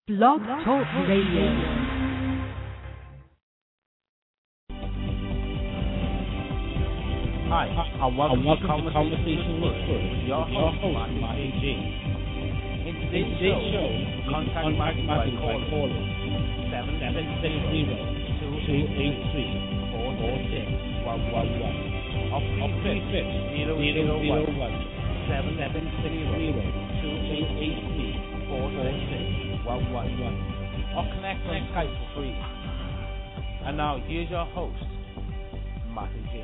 Blog Talk Radio. Hi, and welcome to Conversation with your host, Matty G. In today's show, contact Matty by calling 770-283-446-111. Option 001 770-283-446-111. Or connect on Skype for free. And now, here's your host, Matty G.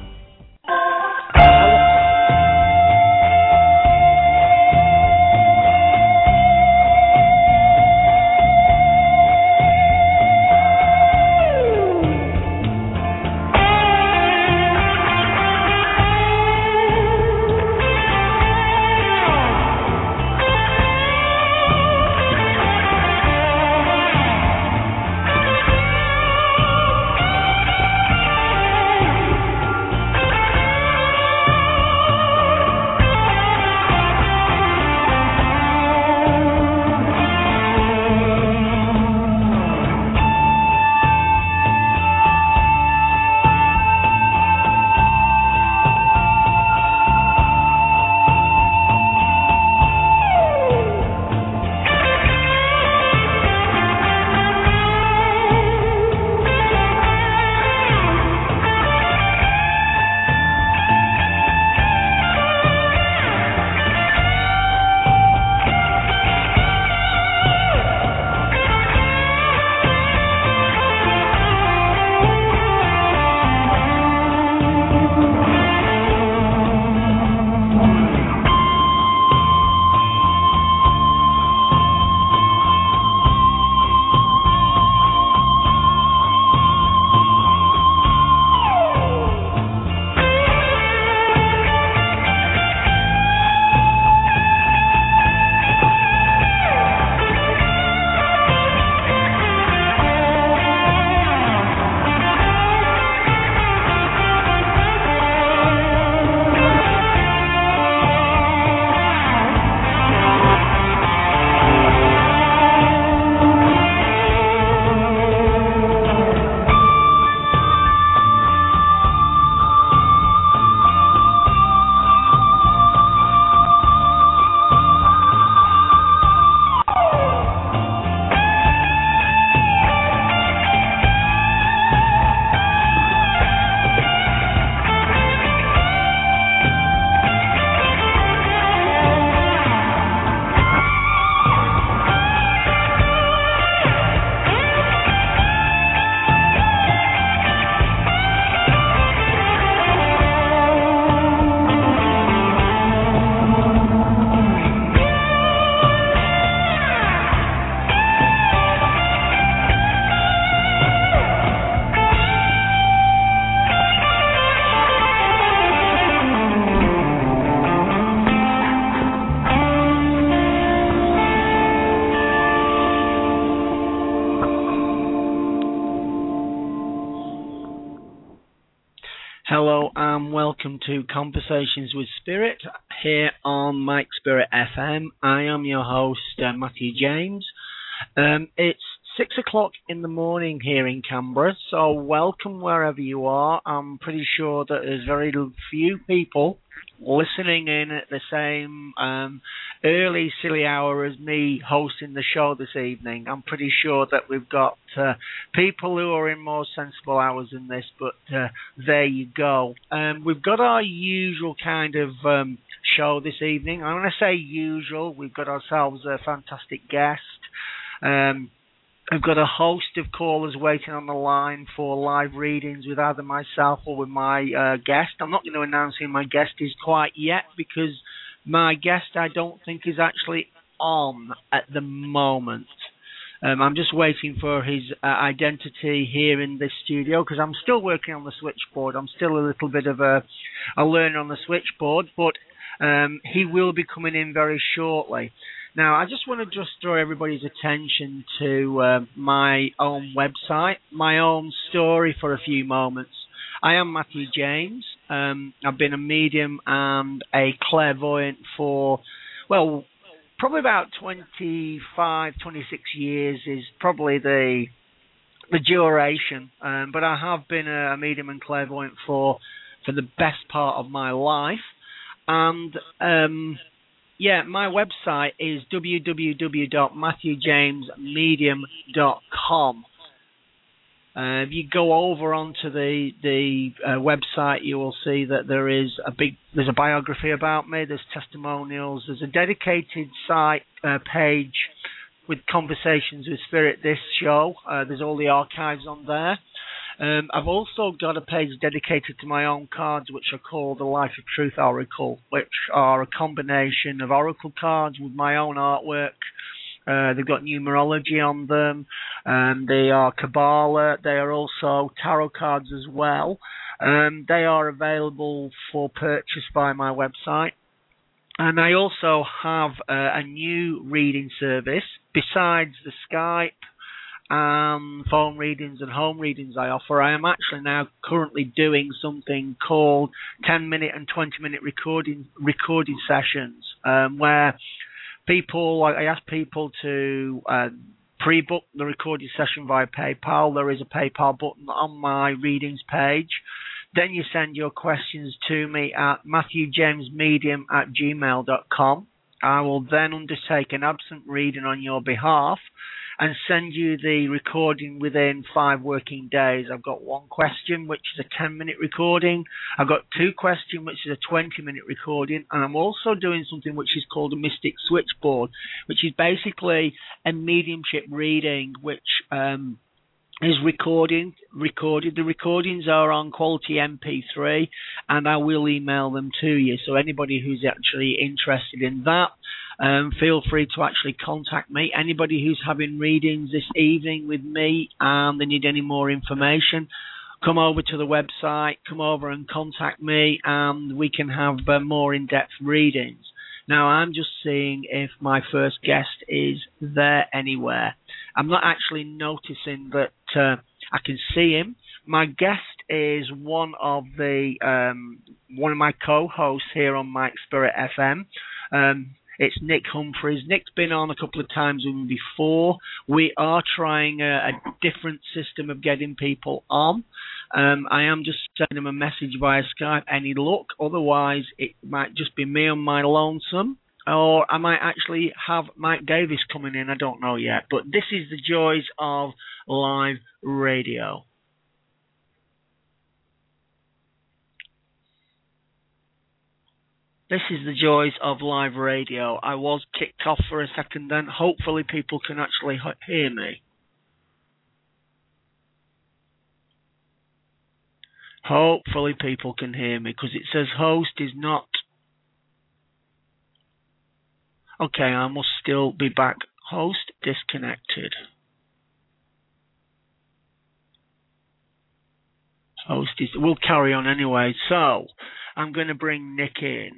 Hello and welcome to Conversations with Spirit here on Mike Spirit FM. I am your host, Matthew James. It's 6 o'clock in the morning here in Canberra, so welcome wherever you are. I'm pretty sure that there's very few people listening in at the same early silly hour as me hosting the show this evening. I'm pretty sure that we've got people who are in more sensible hours than this, but there you go. We've got our usual kind of show this evening. I'm going to say usual. We've got ourselves a fantastic guest. I've got a host of callers waiting on the line for live readings with either myself or with my guest. I'm not going to announce who my guest is quite yet because my guest I don't think is actually on at the moment. I'm just waiting for his identity here in this studio because I'm still working on the switchboard. I'm still a little bit of a learner on the switchboard, but he will be coming in very shortly. Now, I just want to draw everybody's attention to my own website, my own story for a few moments. I am Matthew James. I've been a medium and a clairvoyant for, well, probably about 25, 26 years is probably the duration. But I have been a medium and clairvoyant for the best part of my life. And my website is www.matthewjamesmedium.com. If you go over onto the website, you will see that there's a biography about me. There's testimonials. There's a dedicated site page with Conversations with Spirit. This show. There's all the archives on there. I've also got a page dedicated to my own cards, which are called the Life of Truth Oracle, which are a combination of oracle cards with my own artwork. They've got numerology on them. They are Kabbalah. They are also tarot cards as well. They are available for purchase via my website. And I also have a new reading service besides the Skype phone readings and home readings I offer. I am actually now currently doing something called 10-minute and 20-minute recording sessions, where I ask people to pre-book the recording session via PayPal. There is a PayPal button on my readings page. Then you send your questions to me at matthewjamesmedium@gmail.com. I will then undertake an absent reading on your behalf and send you the recording within 5 working days. I've got one question, which is a 10-minute recording. I've got 2 questions, which is a 20-minute recording. And I'm also doing something which is called a Mystic Switchboard, which is basically a mediumship reading, which is recorded. The recordings are on quality MP3, and I will email them to you. So anybody who's actually interested in that, feel free to actually contact me. Anybody who's having readings this evening with me and they need any more information, come over to the website, come over and contact me, and we can have more in-depth readings. Now, I'm just seeing if my first guest is there anywhere. I'm not actually noticing that I can see him. My guest is one of my co-hosts here on Mike Spirit FM. It's Nick Humphreys. Nick's been on a couple of times with me before. We are trying a different system of getting people on. I am just sending him a message via Skype. Any luck? Otherwise, it might just be me on my lonesome. Or I might actually have Mike Davis coming in. I don't know yet. But this is the joys of live radio. This is the joys of live radio. I was kicked off for a second then. Hopefully people can actually hear me. Hopefully people can hear me, because it says host is not... Okay, I must still be back. Host disconnected. Host is... We'll carry on anyway. So, I'm going to bring Nick in.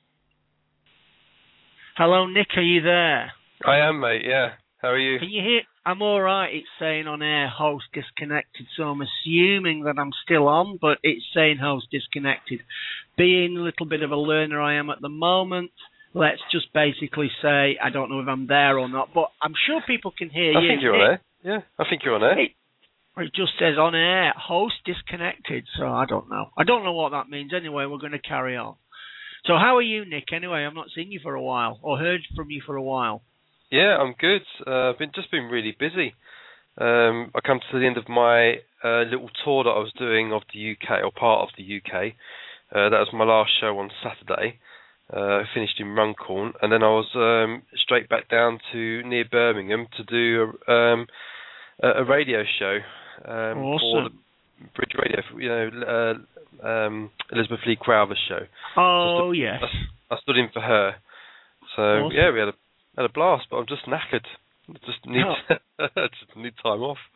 Hello, Nick, are you there? I am, mate, yeah. How are you? Can you hear? I'm all right. It's saying on air, host disconnected, so I'm assuming that I'm still on, but it's saying host disconnected. Being a little bit of a learner I am at the moment, let's just basically say I don't know if I'm there or not, but I'm sure people can hear you. I think you're on air. Yeah, I think you're on air. It just says on air, host disconnected, so I don't know. I don't know what that means. Anyway, we're going to carry on. So how are you, Nick? Anyway, I've not seen you for a while, or heard from you for a while. Yeah, I'm good. I've just been really busy. I come to the end of my little tour that I was doing of the UK, or part of the UK. That was my last show on Saturday. I finished in Runcorn, and then I was straight back down to near Birmingham to do a radio show for the Bridge Radio, Elizabeth Lee Crowther's show. Oh, yes. I stood in for her. So, awesome. Yeah, we had a blast, but I'm just knackered. I just need time off.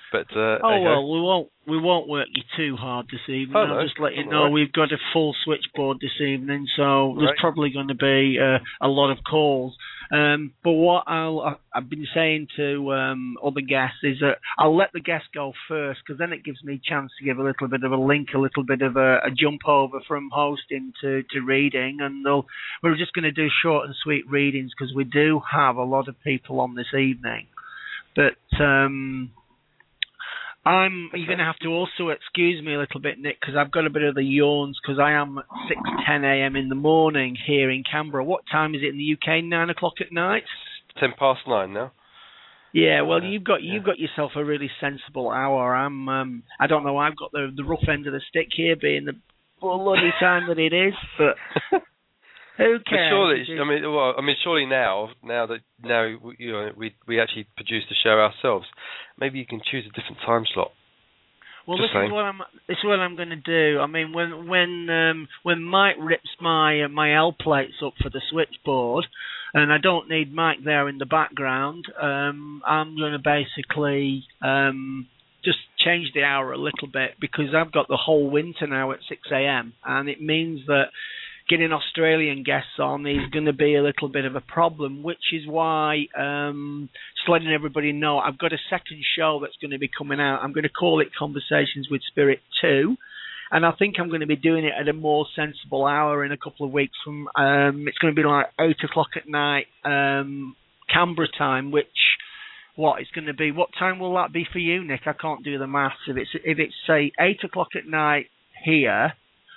But we won't work you too hard this evening. Oh, no. I'll just let you know Right. we've got a full switchboard this evening, so there's Right. probably going to be a lot of calls. But what I've been saying to other guests is that I'll let the guests go first, because then it gives me a chance to give a little bit of a link, a little bit of a jump over from hosting to reading, and we're just going to do short and sweet readings because we do have a lot of people on this evening. But you're going to have to also excuse me a little bit, Nick, because I've got a bit of the yawns, because I am at 6:10 a.m. in the morning here in Canberra. What time is it in the UK? 9 o'clock at night? 9:10 now. Yeah, well, you've got yourself a really sensible hour. I don't know. I've got the rough end of the stick here, being the bloody time that it is, but. Who cares? But surely now we actually produce the show ourselves. Maybe you can choose a different time slot. Well, this is what I'm going to do. I mean, when Mike rips my L plates up for the switchboard, and I don't need Mike there in the background, I'm going to basically just change the hour a little bit, because I've got the whole winter now at 6 a.m. and it means that getting Australian guests on is going to be a little bit of a problem, which is why, just letting everybody know, I've got a second show that's going to be coming out. I'm going to call it Conversations with Spirit 2, and I think I'm going to be doing it at a more sensible hour in a couple of weeks. From it's going to be like 8 o'clock at night, Canberra time, which... it's going to be? What time will that be for you, Nick? I can't do the maths. If it's say 8 o'clock at night here,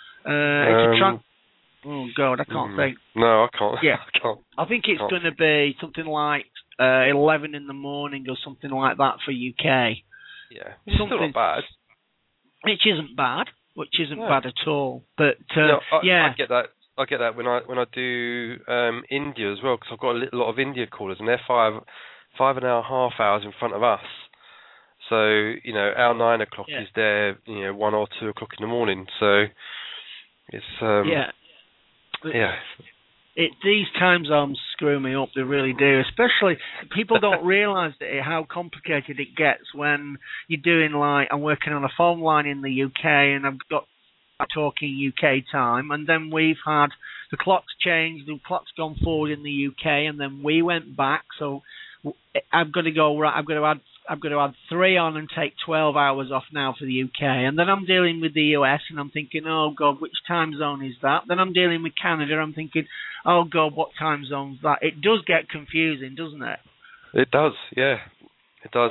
oh God, I can't think. No, I can't. Yeah, I can't. I think it's going to be something like 11 in the morning or something like that for UK. Yeah, it's still not bad. Which isn't bad. Bad at all. But I get that. I get that when I do India as well, because I've got a lot of India callers, and they're 5.5 hours in front of us. So, our 9 o'clock is there, 1 or 2 o'clock in the morning. So, it's, These time zones screw me up, they really do. Especially, people don't realise how complicated it gets when you're doing, I'm working on a phone line in the UK, and I've got talking UK time, and then we've had the clock's changed, the clock's gone forward in the UK, and then we went back, so I've got to go right. I've got to add 3 on and take 12 hours off now for the UK, and then I'm dealing with the US, and I'm thinking, oh God, which time zone is that? Then I'm dealing with Canada, I'm thinking, oh God, what time zone's that? It does get confusing, doesn't it? It does, yeah, it does.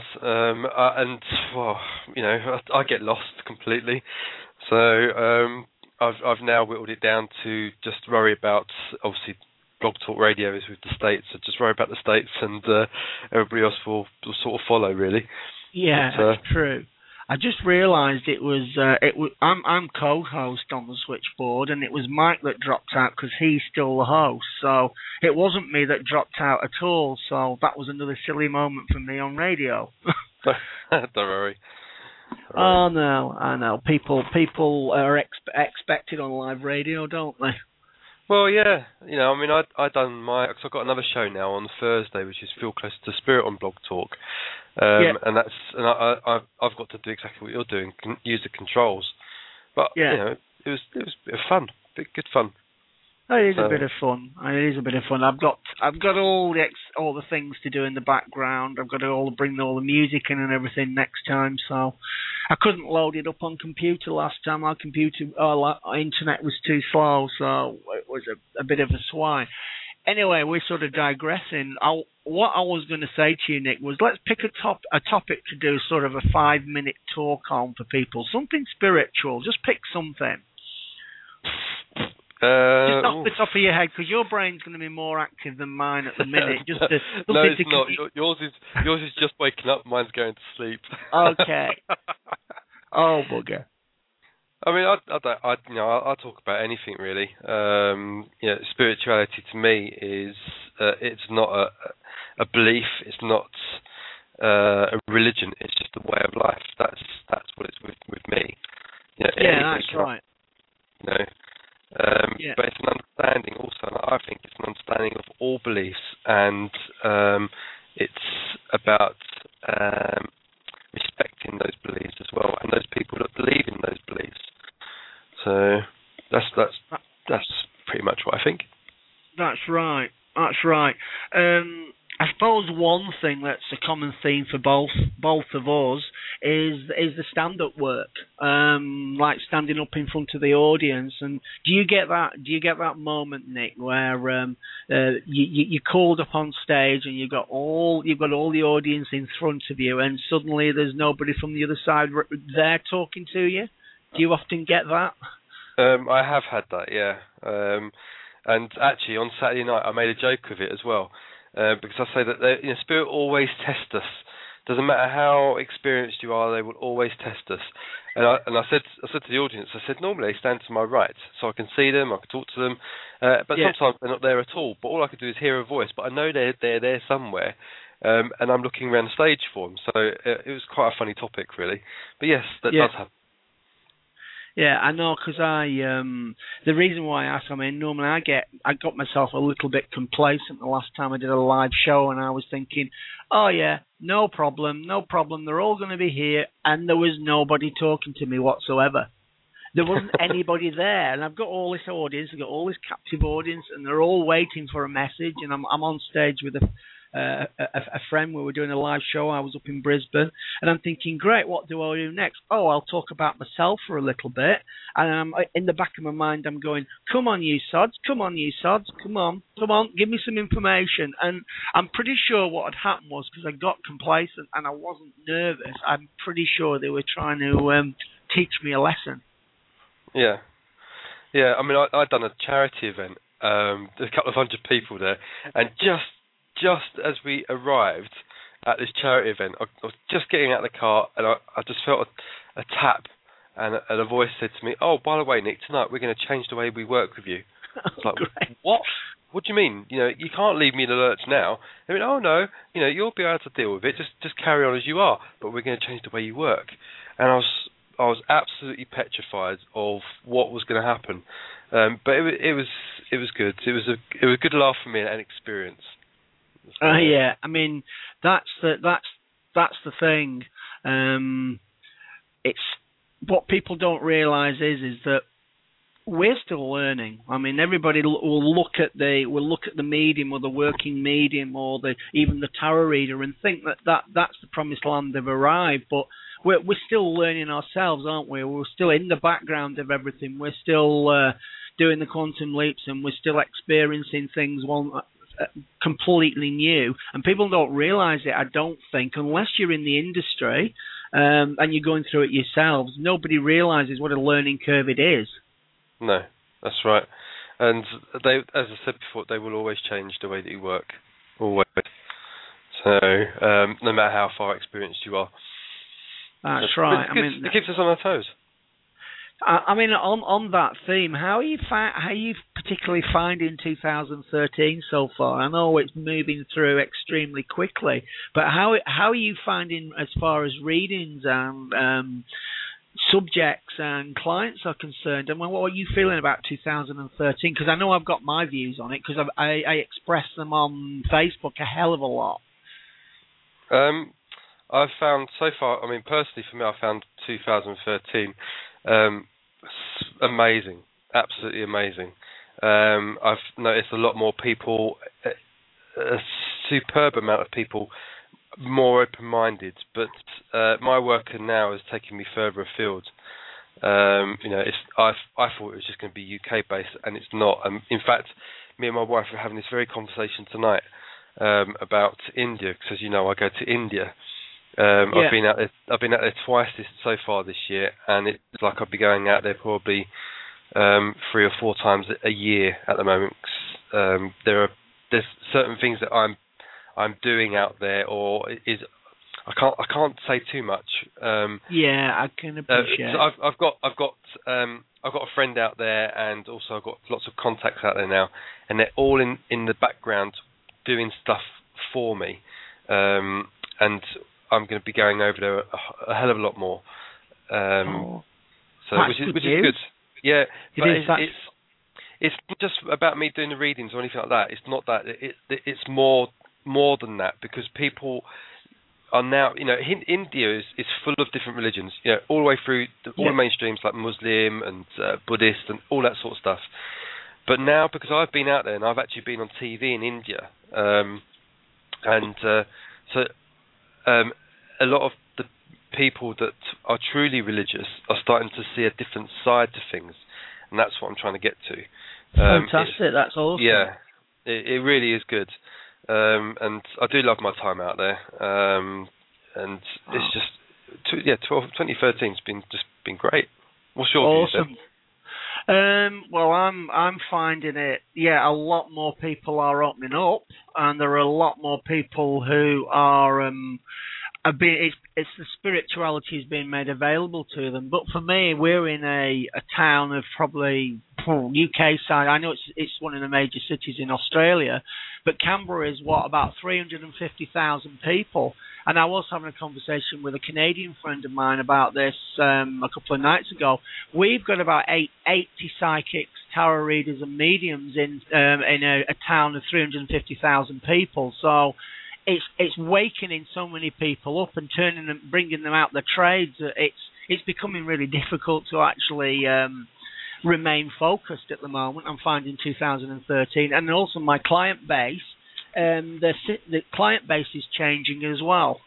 I get lost completely. So I've now whittled it down to just worry about, obviously, Blog Talk Radio is with the States, so just worry about the States, and everybody else will sort of follow, really. Yeah, that's true. I just realised I'm co-host on the switchboard, and it was Mike that dropped out because he's still the host. So it wasn't me that dropped out at all. So that was another silly moment for me on radio. Don't worry. Oh no, I know. People are expected on live radio, don't they? Well, yeah. I've done because I've got another show now on Thursday, which is Feel Close to Spirit on Blog Talk, and I've got to do exactly what you're doing, use the controls. But it was a bit of fun, good fun. It is a bit of fun. I've got all the things to do in the background. I've got to bring all the music in and everything next time. So I couldn't load it up on computer last time. Our internet was too slow, so it was a bit of a swine. Anyway, we're sort of digressing. What I was going to say to you, Nick, was let's pick a topic to do sort of a 5-minute talk on for people. Something spiritual. Just pick something. Just off the top of your head, because your brain's going to be more active than mine at the minute. No, it's not. Yours is just waking up. Mine's going to sleep. Okay. Oh bugger. I mean, I talk about anything really. Spirituality to me is it's not a belief. It's not a religion. It's just a way of life. That's what it's with me. That's right. But it's an understanding also. I think it's an understanding of all beliefs, and it's about respecting That's right. That's right. I suppose one thing that's a common theme for both of us is the stand-up work, like standing up in front of the audience. And do you get that moment, Nick, where you're called up on stage and you've got all the audience in front of you, and suddenly there's nobody from the other side there talking to you? Do you often get that? I have had that, yeah. And actually, on Saturday night, I made a joke of it as well. Because I say that Spirit always tests us. Doesn't matter how experienced you are, they will always test us. And I said to the audience, I said, normally they stand to my right, so I can see them, I can talk to them. But sometimes they're not there at all. But all I can do is hear a voice. But I know they're there somewhere, and I'm looking around the stage for them. So it was quite a funny topic, really. But yes, that does happen. Yeah, I know, because the reason why I asked, I mean, normally I got myself a little bit complacent the last time I did a live show, and I was thinking, oh yeah, no problem, they're all going to be here, and there was nobody talking to me whatsoever. There wasn't anybody there, and I've got all this audience, I've got all this captive audience, and they're all waiting for a message, and I'm on stage with a friend. We were doing a live show. I was up in Brisbane, and I'm thinking, great, what do I do next? Oh, I'll talk about myself for a little bit. And in the back of my mind, I'm going, come on, you sods, come on, give me some information. And I'm pretty sure what had happened was, because I got complacent and I wasn't nervous, I'm pretty sure they were trying to teach me a lesson. Yeah. I mean, I'd done a charity event. There's a couple of hundred people there, and just as we arrived at this charity event, I was just getting out of the car, and I just felt a tap, and a voice said to me, "Oh, by the way, Nick, tonight we're going to change the way we work with you." I was like, great. What? What do you mean? You can't leave me in the lurch now. I mean, oh no, you'll be able to deal with it. Just carry on as you are, but we're going to change the way you work. And I was absolutely petrified of what was going to happen. But it was good. It was a good laugh for me and an experience. Yeah, I mean, that's the thing. It's what people don't realise is that we're still learning. I mean, everybody will look at the medium or the working medium or even the tarot reader and think that's the promised land they've arrived. But we're still learning ourselves, aren't we? We're still in the background of everything. We're still doing the quantum leaps, and we're still experiencing things completely new. And people don't realise it, I don't think, unless you're in the industry and you're going through it yourselves. Nobody realises what a learning curve it is. No, that's right. And they, as I said before, they will always change the way that you work. Always. So, no matter how far experienced you are. That's right. It keeps us on our toes. I mean, on that theme, how are you particularly finding 2013 so far? I know it's moving through extremely quickly, but how are you finding as far as readings and subjects and clients are concerned? I mean, what are you feeling about 2013? Because I know I've got my views on it, because I express them on Facebook a hell of a lot. I've found so far, I mean, personally for me, I found 2013 amazing, absolutely amazing. I've noticed a lot more people, a superb amount of people, more open-minded. But my work now is taking me further afield. I thought it was just going to be UK-based, and it's not. In fact, me and my wife are having this very conversation tonight about India, because as you know, I go to India. I've been out there twice so far this year, and it's like I'll be going out there probably 3 or 4 times a year at the moment. There's certain things that I'm doing out there, or I can't say too much. I can appreciate. I've got a friend out there, and also I've got lots of contacts out there now, and they're all in the background doing stuff for me, and I'm going to be going over there a hell of a lot more. Which is good. Yeah, it's not just about me doing the readings or anything like that. It's not that. It's more than that, because people are now, India is full of different religions, all the way through all the mainstreams like Muslim and Buddhist and all that sort of stuff. But now, because I've been out there and I've actually been on TV in India, a lot of the people that are truly religious are starting to see a different side to things, and that's what I'm trying to get to. Fantastic, that's awesome. Yeah, it really is good, and I do love my time out there, and it's just 2013's been great. What's your awesome view, well, I'm finding it. Yeah, a lot more people are opening up, and there are a lot more people who are. It's the spirituality is being made available to them. But for me, we're in a town of probably UK side. I know it's one of the major cities in Australia, but Canberra is about 350,000 people. And I was having a conversation with a Canadian friend of mine about this a couple of nights ago. We've got about 80 psychics, tarot readers, and mediums in a town of 350,000 people. So it's wakening so many people up and bringing them out the trades. It's becoming really difficult to actually remain focused at the moment. I'm finding 2013, and also my client base. The client base is changing as well.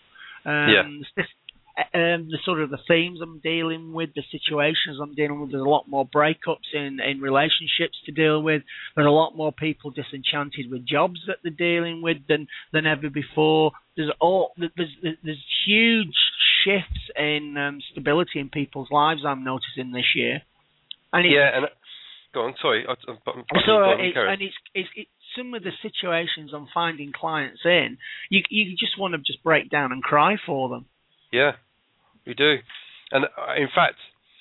The sort of the themes I'm dealing with, the situations I'm dealing with, there's a lot more breakups in relationships to deal with. There's a lot more people disenchanted with jobs that they're dealing with than ever before. There's huge shifts in stability in people's lives I'm noticing this year. And go on. Sorry, it's some of the situations I'm finding clients in. You just want to just break down and cry for them. Yeah, we do. And in fact,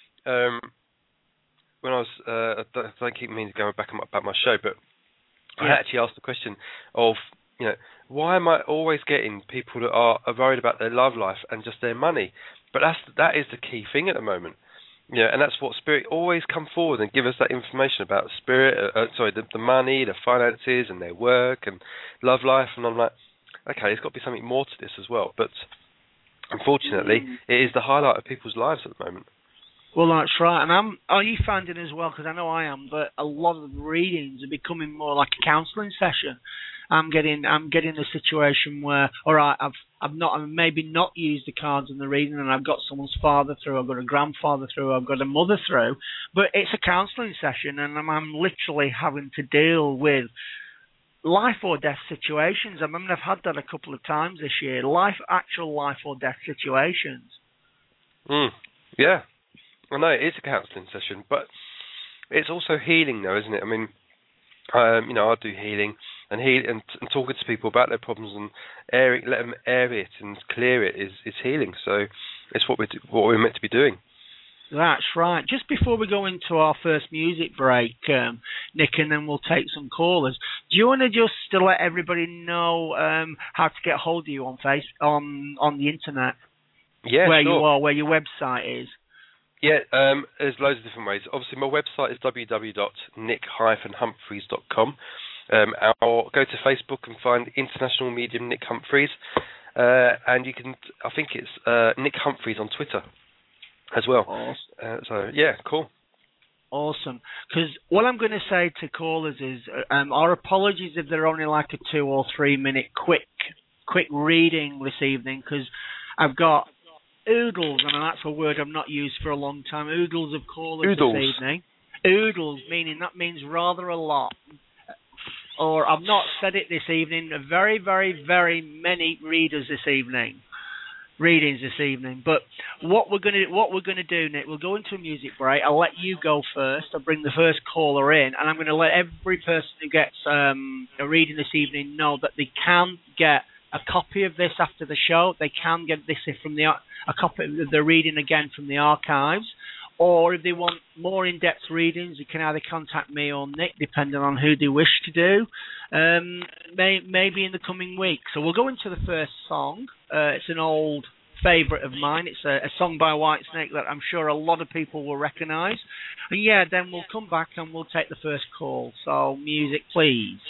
when I was, I don't keep meaning to go back about my show, but I actually asked the question of, why am I always getting people that are worried about their love life and just their money? But that is the key thing at the moment. And that's what Spirit always come forward and give us that information about Spirit, the money, the finances, and their work and love life. And I'm like, okay, there's got to be something more to this as well. But unfortunately, it is the highlight of people's lives at the moment. Well, that's right. And are you finding as well, because I know I am, that a lot of the readings are becoming more like a counselling session. I'm getting a situation where, all right, I've maybe not used the cards in the reading, and I've got someone's father through, I've got a grandfather through, I've got a mother through, but it's a counselling session, and I'm literally having to deal with life or death situations. I mean, I've had that a couple of times this year, actual life or death situations. Yeah, I know it is a counselling session, but it's also healing, though, isn't it? I mean, I do healing and talking to people about their problems and let them air it and clear it is healing. So it's what we're meant to be doing. That's right. Just before we go into our first music break, Nick, and then we'll take some callers, do you want to just let everybody know how to get hold of you on on the internet? Yeah, where sure. you are, where your website is. Yeah, there's loads of different ways. Obviously, my website is www.nick-humphreys.com. I'll go to Facebook and find International Medium Nick Humphreys, and you can, I think it's Nick Humphreys on Twitter as well. Awesome. Yeah, cool. Awesome. Because what I'm going to say to callers is, our apologies if they're only like a 2 or 3 minute quick reading this evening, because I've got oodles, and that's a word I've not used for a long time, oodles of callers this evening. Oodles, that means rather a lot. Or I've not said it this evening, very, very, very many readings this evening. But what we're gonna do, Nick, we'll go into a music break. I'll let you go first. I'll bring the first caller in, and I'm going to let every person who gets a reading this evening know that they can get a copy of this after the show. They can get this from a copy of the reading again from the archives. Or if they want more in-depth readings, you can either contact me or Nick, depending on who they wish to do, maybe in the coming week. So we'll go into the first song. It's an old favourite of mine. It's a song by Whitesnake that I'm sure a lot of people will recognise. And yeah, then we'll come back and we'll take the first call. So music, please.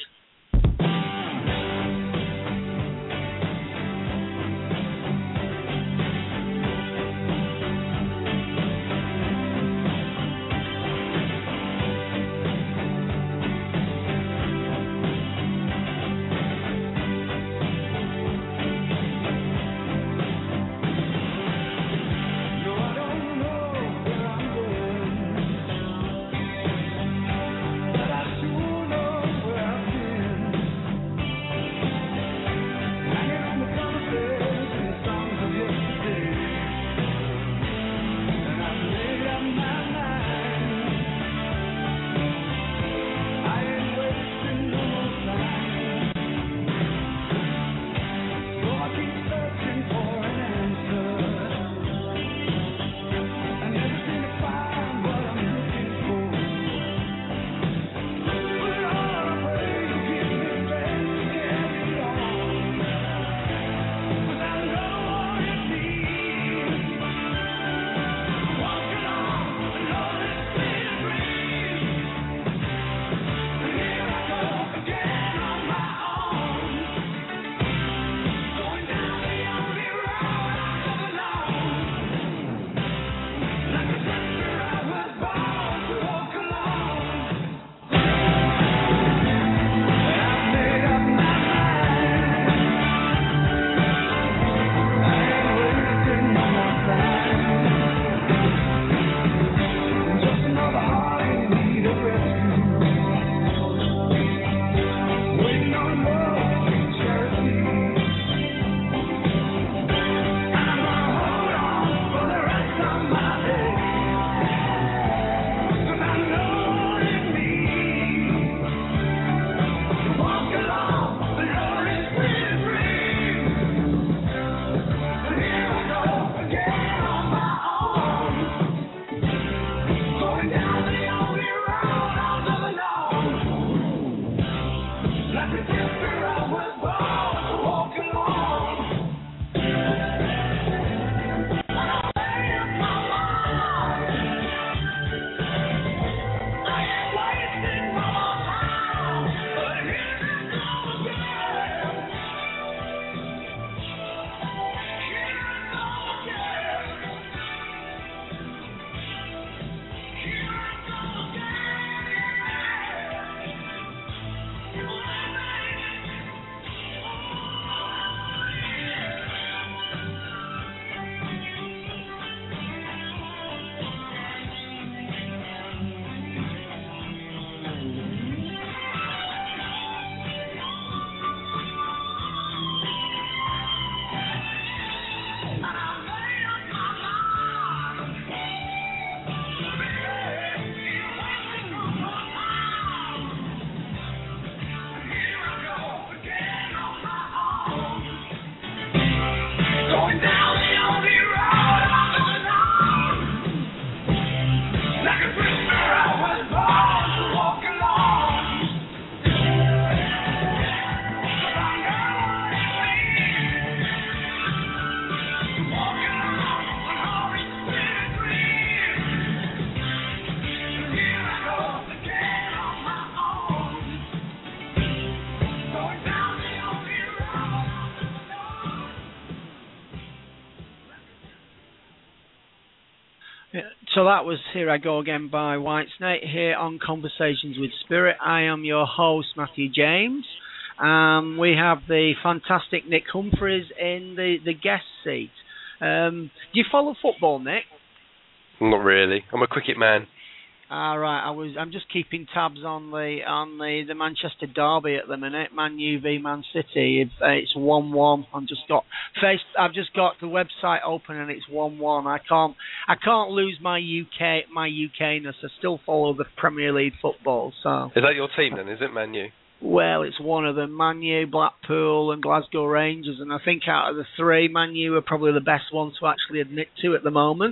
So that was Here I Go Again by Whitesnake here on Conversations with Spirit. I am your host, Matthew James. We have the fantastic Nick Humphreys in the guest seat. Do you follow football, Nick? Not really. I'm a cricket man. Right. I'm just keeping tabs on the Manchester derby at the minute. Man U v Man City. It's 1-1. I've just got the website open and it's 1-1. I can't lose my UKness. I still follow the Premier League football. So is that your team then? Is it Man U? Well, it's one of them. Man U, Blackpool, and Glasgow Rangers. And I think out of the three, Man U are probably the best ones to actually admit to at the moment.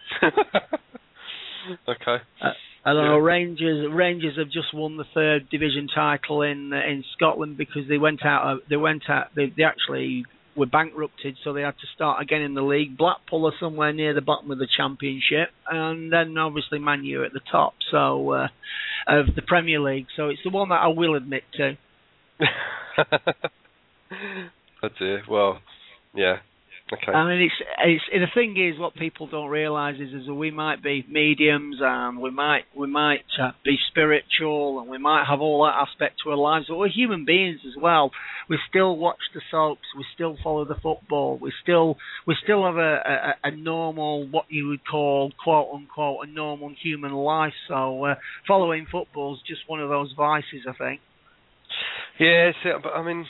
Okay. I don't know. Rangers have just won the third division title in Scotland because they actually were bankrupted, so they had to start again in the league. Blackpool are somewhere near the bottom of the championship, and then obviously Man U at the top. So of the Premier League. So it's the one that I will admit to. Oh dear. Well, yeah. Okay. I mean, it's the thing is, what people don't realise is that we might be mediums and we might be spiritual and we might have all that aspect to our lives, but we're human beings as well. We still watch the soaps, we still follow the football, we still have a normal, what you would call, quote unquote, a normal human life. So following football is just one of those vices, I think. Yeah, but I mean,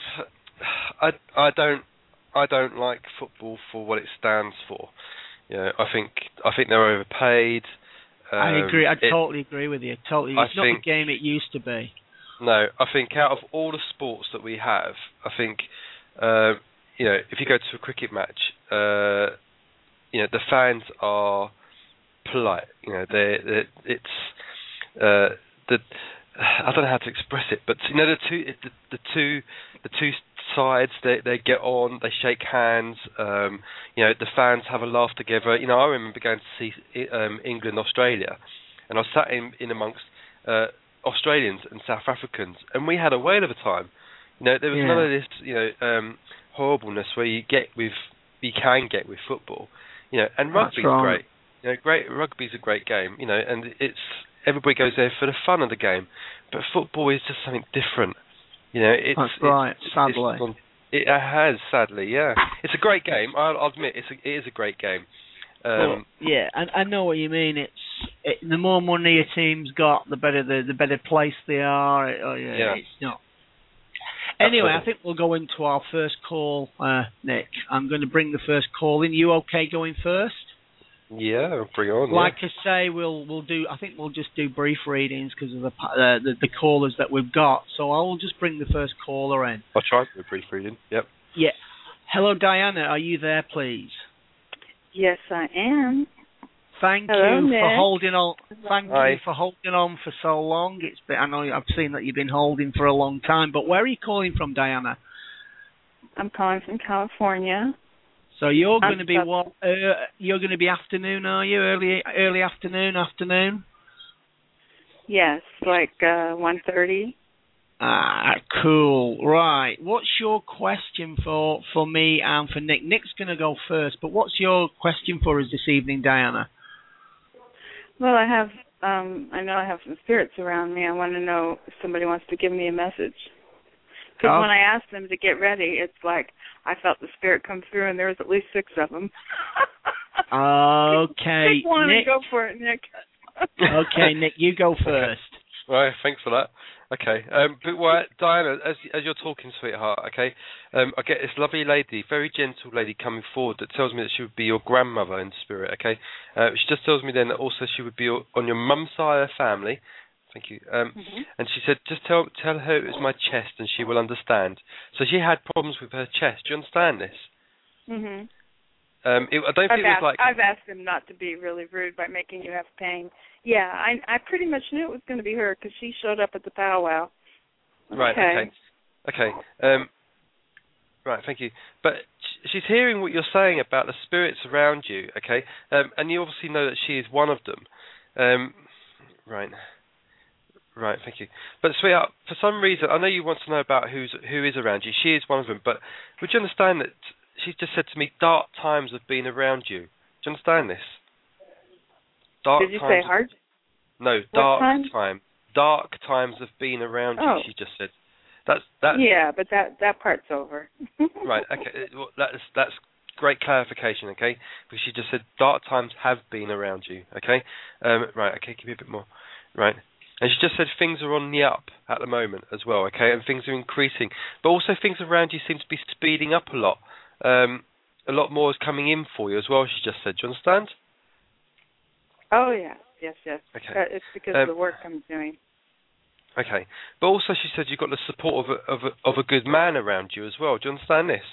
I don't like football for what it stands for. You know, I think they're overpaid. I agree. I totally agree with you. Totally, it's not the game it used to be. No, I think out of all the sports that we have, I think you know, if you go to a cricket match, you know, the fans are polite. You know, I don't know how to express it, but you know, the two sides, they get on, they shake hands. You know, the fans have a laugh together. You know, I remember going to see England, Australia, and I was sat in amongst Australians and South Africans, and we had a whale of a time. You know, there was none of this, you know, horribleness where you can get with football. You know, and rugby's great. You know, rugby's a great game. You know, and everybody goes there for the fun of the game, but football is just something different. You know, sadly. It has, sadly, yeah. It's a great game. I'll admit, it is a great game. Yeah, I know what you mean. The more money a team's got, the better place they are. It's not. Anyway, I think we'll go into our first call, Nick. I'm going to bring the first call in. You okay going first? Yeah, bring on. Like I say, we'll do. I think we'll just do brief readings because of the callers that we've got. So I'll just bring the first caller in. I'll try to do a brief reading. Yep. Yeah. Hello, Diana. Are you there, please? Yes, I am. Thank you for holding on. Thank you for holding on for so long. I know I've seen that you've been holding for a long time. But where are you calling from, Diana? I'm calling from California. So you're going to be what? You're going to be afternoon, are you? Early afternoon? Yes, like 1:30. Cool. Right. What's your question for me and for Nick? Nick's going to go first, but what's your question for us this evening, Diana? Well, I know I have some spirits around me. I want to know if somebody wants to give me a message. Because when I asked them to get ready, it's like I felt the spirit come through, and there was at least 6 of them. Okay, Pick one Nick. And go for it, Nick. Okay, Nick, you go first. Right, thanks for that. Okay, but Diana, as you're talking, sweetheart, okay, I get this lovely lady, very gentle lady coming forward that tells me that she would be your grandmother in spirit, okay? She just tells me then that also she would be on your mum's side of the family. Thank you. And she said, just tell her it was my chest and she will understand. So she had problems with her chest. Do you understand this? Mm-hmm. I don't think it was like... I've asked him not to be really rude by making you have pain. Yeah, I pretty much knew it was going to be her because she showed up at the powwow. Right, okay. Right, thank you. But she's hearing what you're saying about the spirits around you, okay? And you obviously know that she is one of them. Right, thank you. But sweetheart, for some reason, I know you want to know about who is around you. She is one of them, but would you understand that she just said to me, dark times have been around you. Do you understand this? Did you say hard? No, dark time. Dark times have been around you. She just said. That's. Yeah, but that part's over. Right. Okay. Well, that's great clarification. Okay, because she just said dark times have been around you. Okay. Right. Okay. Give me a bit more. Right. And she just said things are on the up at the moment as well. Okay, and things are increasing, but also things around you seem to be speeding up a lot. A lot more is coming in for you as well. She just said. Do you understand? Oh yeah. Yes. Okay. It's because of the work I'm doing. Okay, but also she said you've got the support of a good man around you as well. Do you understand this?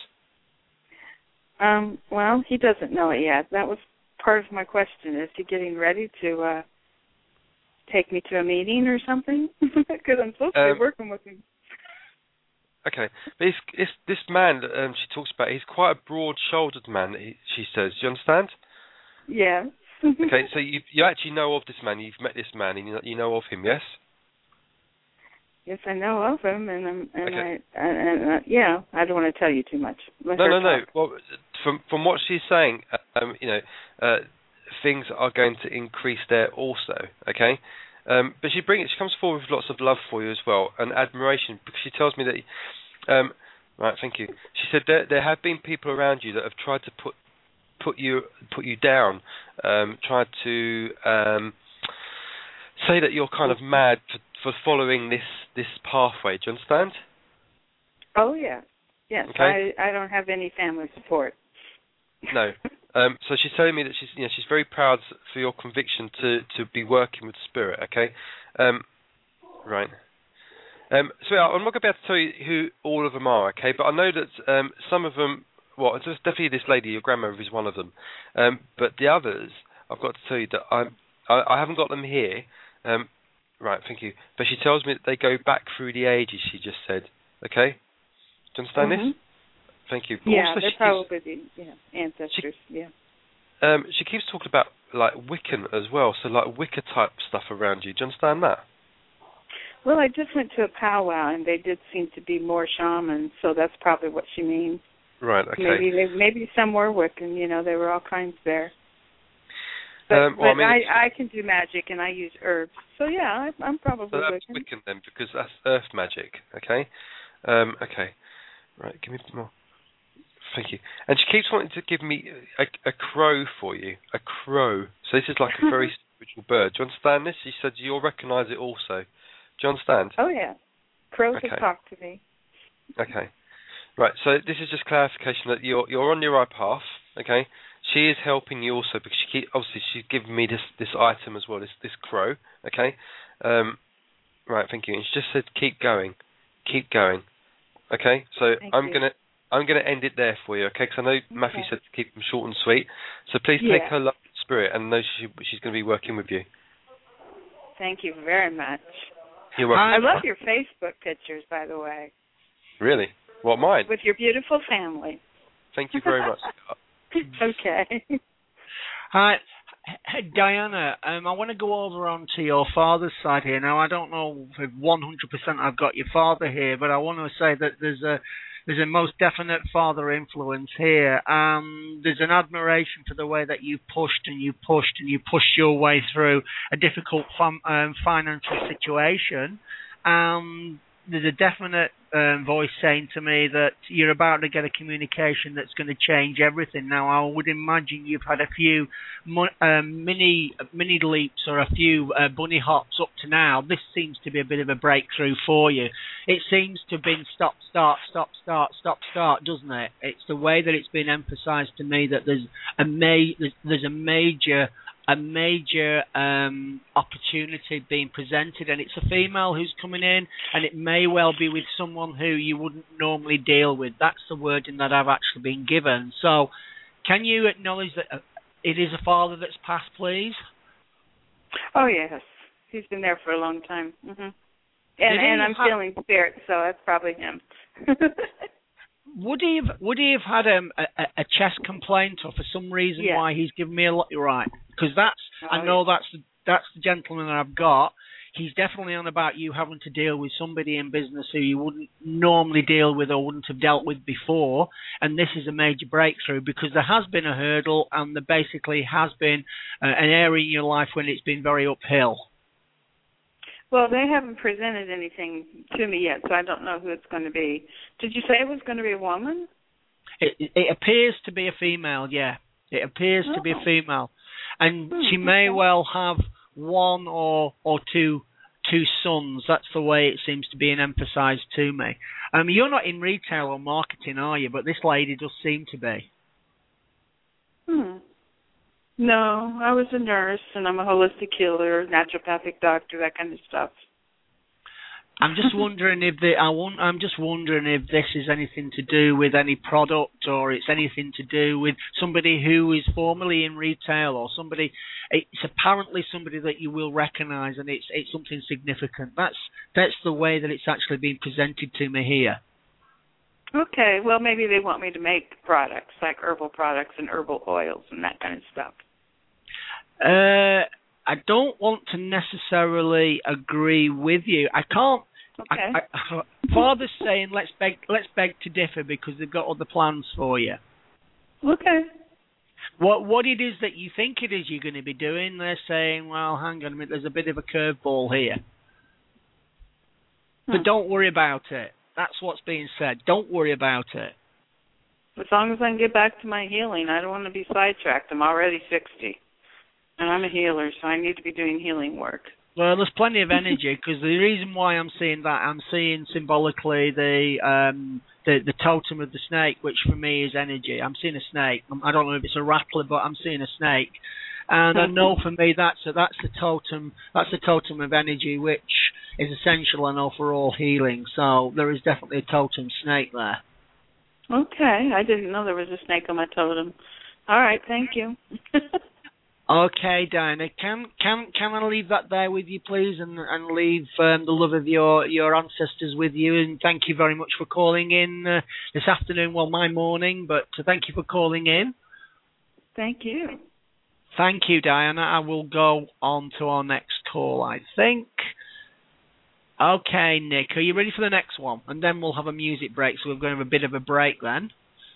Well, he doesn't know it yet. That was part of my question. Is he getting ready to take me to a meeting or something? Because I'm supposed to be working with him. Okay, but it's this man that she talks about. He's quite a broad-shouldered man. She says. Do you understand? Yeah. Okay, so you actually know of this man. You've met this man, and you know of him, yes? Yes, I know of him, okay. I don't want to tell you too much. No. Well, from what she's saying, things are going to increase there also. Okay, but she comes forward with lots of love for you as well and admiration, because she tells me that. Right, thank you. She said there have been people around you that have tried to put you down, tried to say that you're kind of mad for following this pathway. Do you understand? Oh yeah, yes. Okay. I don't have any family support. No. So she's telling me that she's very proud for your conviction to be working with Spirit. Okay. Right. So I'm not going to be able to tell you who all of them are. Okay, but I know that some of them. Well, it's definitely this lady, your grandmother, is one of them. But the others, I've got to tell you that I haven't got them here. Right, thank you. But she tells me that they go back through the ages, she just said. Okay? Do you understand this? Thank you. But yeah, also they're probably the ancestors, she keeps talking about, like, Wiccan as well, so, like, Wicca-type stuff around you. Do you understand that? Well, I just went to a powwow, and they did seem to be more shamans, so that's probably what she means. Right, okay. Maybe some were Wiccan, there were all kinds there. But I can do magic, and I use herbs. So, yeah, I'm probably Wiccan. So that's Wiccan then, because that's earth magic, okay? Okay. Right, give me more. Thank you. And she keeps wanting to give me a crow for you. A crow. So this is like a very spiritual bird. Do you understand this? She said you'll recognise it also. Do you understand? Oh, yeah. Crows have talked to me. Okay. Right, so this is just clarification that you're on your right path, okay? She is helping you also, because she's given me this item as well, this crow, okay? Right, thank you. And she just said keep going, okay? So I'm gonna end it there for you, okay? Because I know Matthew said to keep them short and sweet. So please take her love and spirit, and know she's going to be working with you. Thank you very much. You're welcome. I love your Facebook pictures, by the way. Really? What, mine? With your beautiful family. Thank you very much. Okay. Hi, Diana. I want to go over onto your father's side here. Now, I don't know if 100% I've got your father here, but I want to say that there's a most definite father influence here. There's an admiration for the way that you pushed your way through a difficult financial situation. There's a definite voice saying to me that you're about to get a communication that's going to change everything. Now, I would imagine you've had a few mini leaps or a few bunny hops up to now. This seems to be a bit of a breakthrough for you. It seems to have been stop, start, doesn't it? It's the way that it's been emphasised to me that there's a major opportunity being presented, and it's a female who's coming in, and it may well be with someone who you wouldn't normally deal with. That's the wording that I've actually been given. So can you acknowledge that it is a father that's passed, please? Oh, yes. He's been there for a long time. Mm-hmm. And I'm feeling spirit, so that's probably him. Would he have had a chest complaint, or for some reason why he's given me a lot? Right, because I know that's the gentleman that I've got. he's definitely on about you having to deal with somebody in business who you wouldn't normally deal with or wouldn't have dealt with before, and this is a major breakthrough because there has been a hurdle and there basically has been an area in your life when it's been very uphill. Well, they haven't presented anything to me yet, so I don't know who it's going to be. Did you say it was going to be a woman? It appears to be a female, yeah. It appears to be a female. And she may well have one or two sons. That's the way it seems to be emphasised to me. You're not in retail or marketing, are you? But this lady does seem to be. No, I was a nurse, and I'm a holistic healer, naturopathic doctor, that kind of stuff. I'm just wondering if this is anything to do with any product, or it's anything to do with somebody who is formerly in retail, or somebody. It's apparently somebody that you will recognise, and it's something significant. That's the way that it's actually been presented to me here. Okay, well maybe they want me to make products like herbal products and herbal oils and that kind of stuff. I don't want to necessarily agree with you. I can't. Okay. Father's saying let's beg to differ because they've got other plans for you. Okay. What it is that you think it is you're going to be doing? They're saying, well, hang on a minute, there's a bit of a curveball here. But don't worry about it. That's what's being said. Don't worry about it. As long as I can get back to my healing, I don't want to be sidetracked. I'm already 60, and I'm a healer, so I need to be doing healing work. Well, there's plenty of energy, because the reason why I'm seeing that, I'm seeing symbolically the totem of the snake, which for me is energy. I'm seeing a snake. I don't know if it's a rattler, but I'm seeing a snake. And I know for me that's the totem. That's the totem of energy, which is essential, I know, for all healing. So there is definitely a totem snake there. Okay, I didn't know there was a snake on my totem. All right, thank you. Okay, Diana, can I leave that there with you, please, and leave the love of your ancestors with you, and thank you very much for calling in this afternoon, well, my morning, but thank you for calling in. Thank you. Thank you, Diana. I will go on to our next call, I think. Okay, Nick, are you ready for the next one? And then we'll have a music break, so we're going to have a bit of a break then.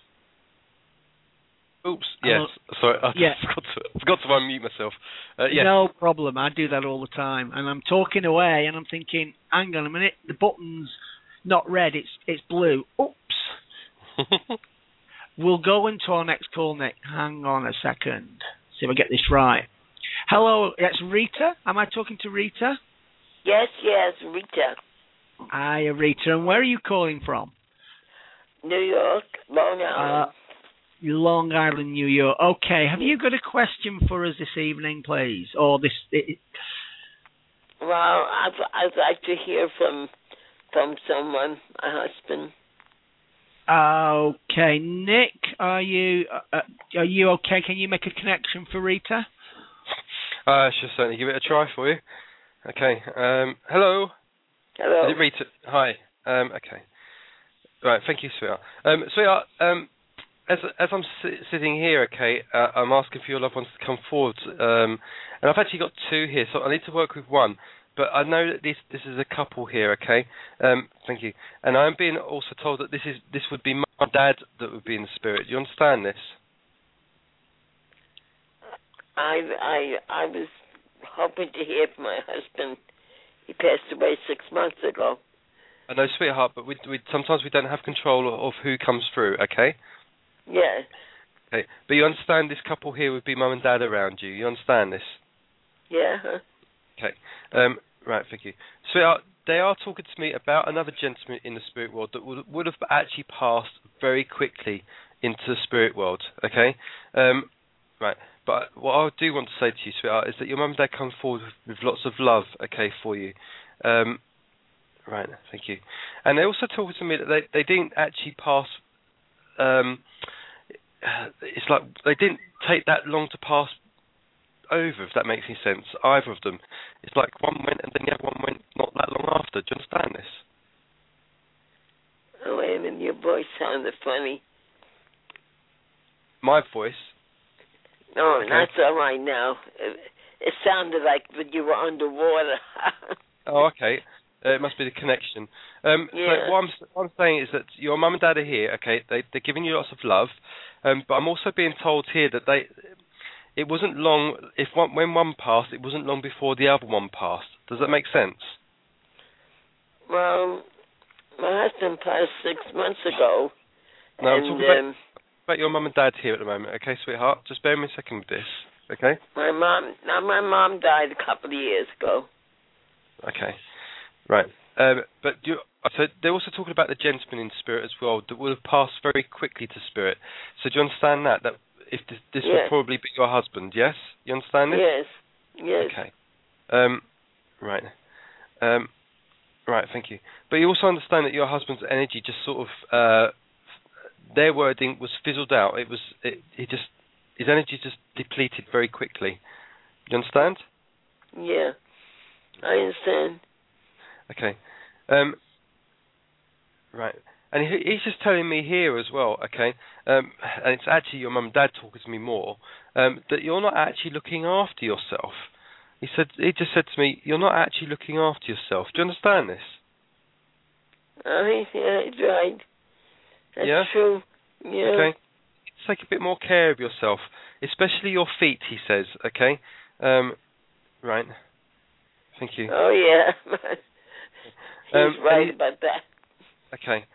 Oops, yes. Sorry, I forgot to unmute myself. Yes. No problem. I do that all the time. And I'm talking away, and I'm thinking, hang on a minute, the button's not red, it's blue. Oops. We'll go into our next call, Nick. Hang on a second. See if I get this right. Hello, it's Rita. Am I talking to Rita? Yes, Rita. Hi, Rita. And where are you calling from? New York, Long Island. Long Island, New York. Okay, have you got a question for us this evening, please? Or this? Well, I'd like to hear from someone, my husband. Okay, Nick, are you okay? Can you make a connection for Rita? I shall certainly give it a try for you. Okay. Hello. Hello. Is it Rita? Hi. Okay. Right. Thank you, sweetheart. Sweetheart. As I'm sitting here, okay, I'm asking for your loved ones to come forward, and I've actually got two here, so I need to work with one. But I know that this is a couple here, okay. Thank you. And I'm being also told that this would be my dad that would be in the spirit. Do you understand this? I was hoping to hear from my husband. He passed away 6 months ago. I know, sweetheart, but we sometimes we don't have control of who comes through, okay? Yeah. Okay, but you understand this couple here would be mum and dad around you. You understand this? Yeah. Okay. Right, thank you. Sweetheart, they are talking to me about another gentleman in the spirit world that would have actually passed very quickly into the spirit world, okay? Right, but what I do want to say to you, sweetheart, is that your mum and dad come forward with lots of love, okay, for you. Right, thank you. And they're also talking to me that they didn't actually pass... it's like they didn't take that long to pass over, if that makes any sense, either of them. It's like one went and then the other one went not that long after. Do you understand this? Oh, wait a minute, your voice sounded funny. My voice? No, okay. Not so right now. It sounded like you were underwater. Oh, okay. It must be the connection. So what I'm saying is that your mum and dad are here. Okay, they're giving you lots of love, but I'm also being told here that it wasn't long. When one passed, it wasn't long before the other one passed. Does that make sense? Well, my husband passed 6 months ago. No, I'm talking about your mum and dad here at the moment. Okay, sweetheart. Just bear me a second with this. Okay. My mom died a couple of years ago. Okay. Right. But so they're also talking about the gentleman in spirit as well that will have passed very quickly to spirit. So do you understand that? That if this would probably be your husband, yes? You understand this? Yes. Okay. Right. Right, thank you. But you also understand that your husband's energy just sort of, their wording was fizzled out. His energy just depleted very quickly. Do you understand? Yeah, I understand. Okay. Right. And he's just telling me here as well, okay, and it's actually your mum and dad talking to me more, that you're not actually looking after yourself. He just said to me, you're not actually looking after yourself. Do you understand this? Yeah, it's right. That's true. Yeah. Okay. Take a bit more care of yourself, especially your feet, he says, okay? Right. Thank you. Oh, yeah. He's right about that. Okay.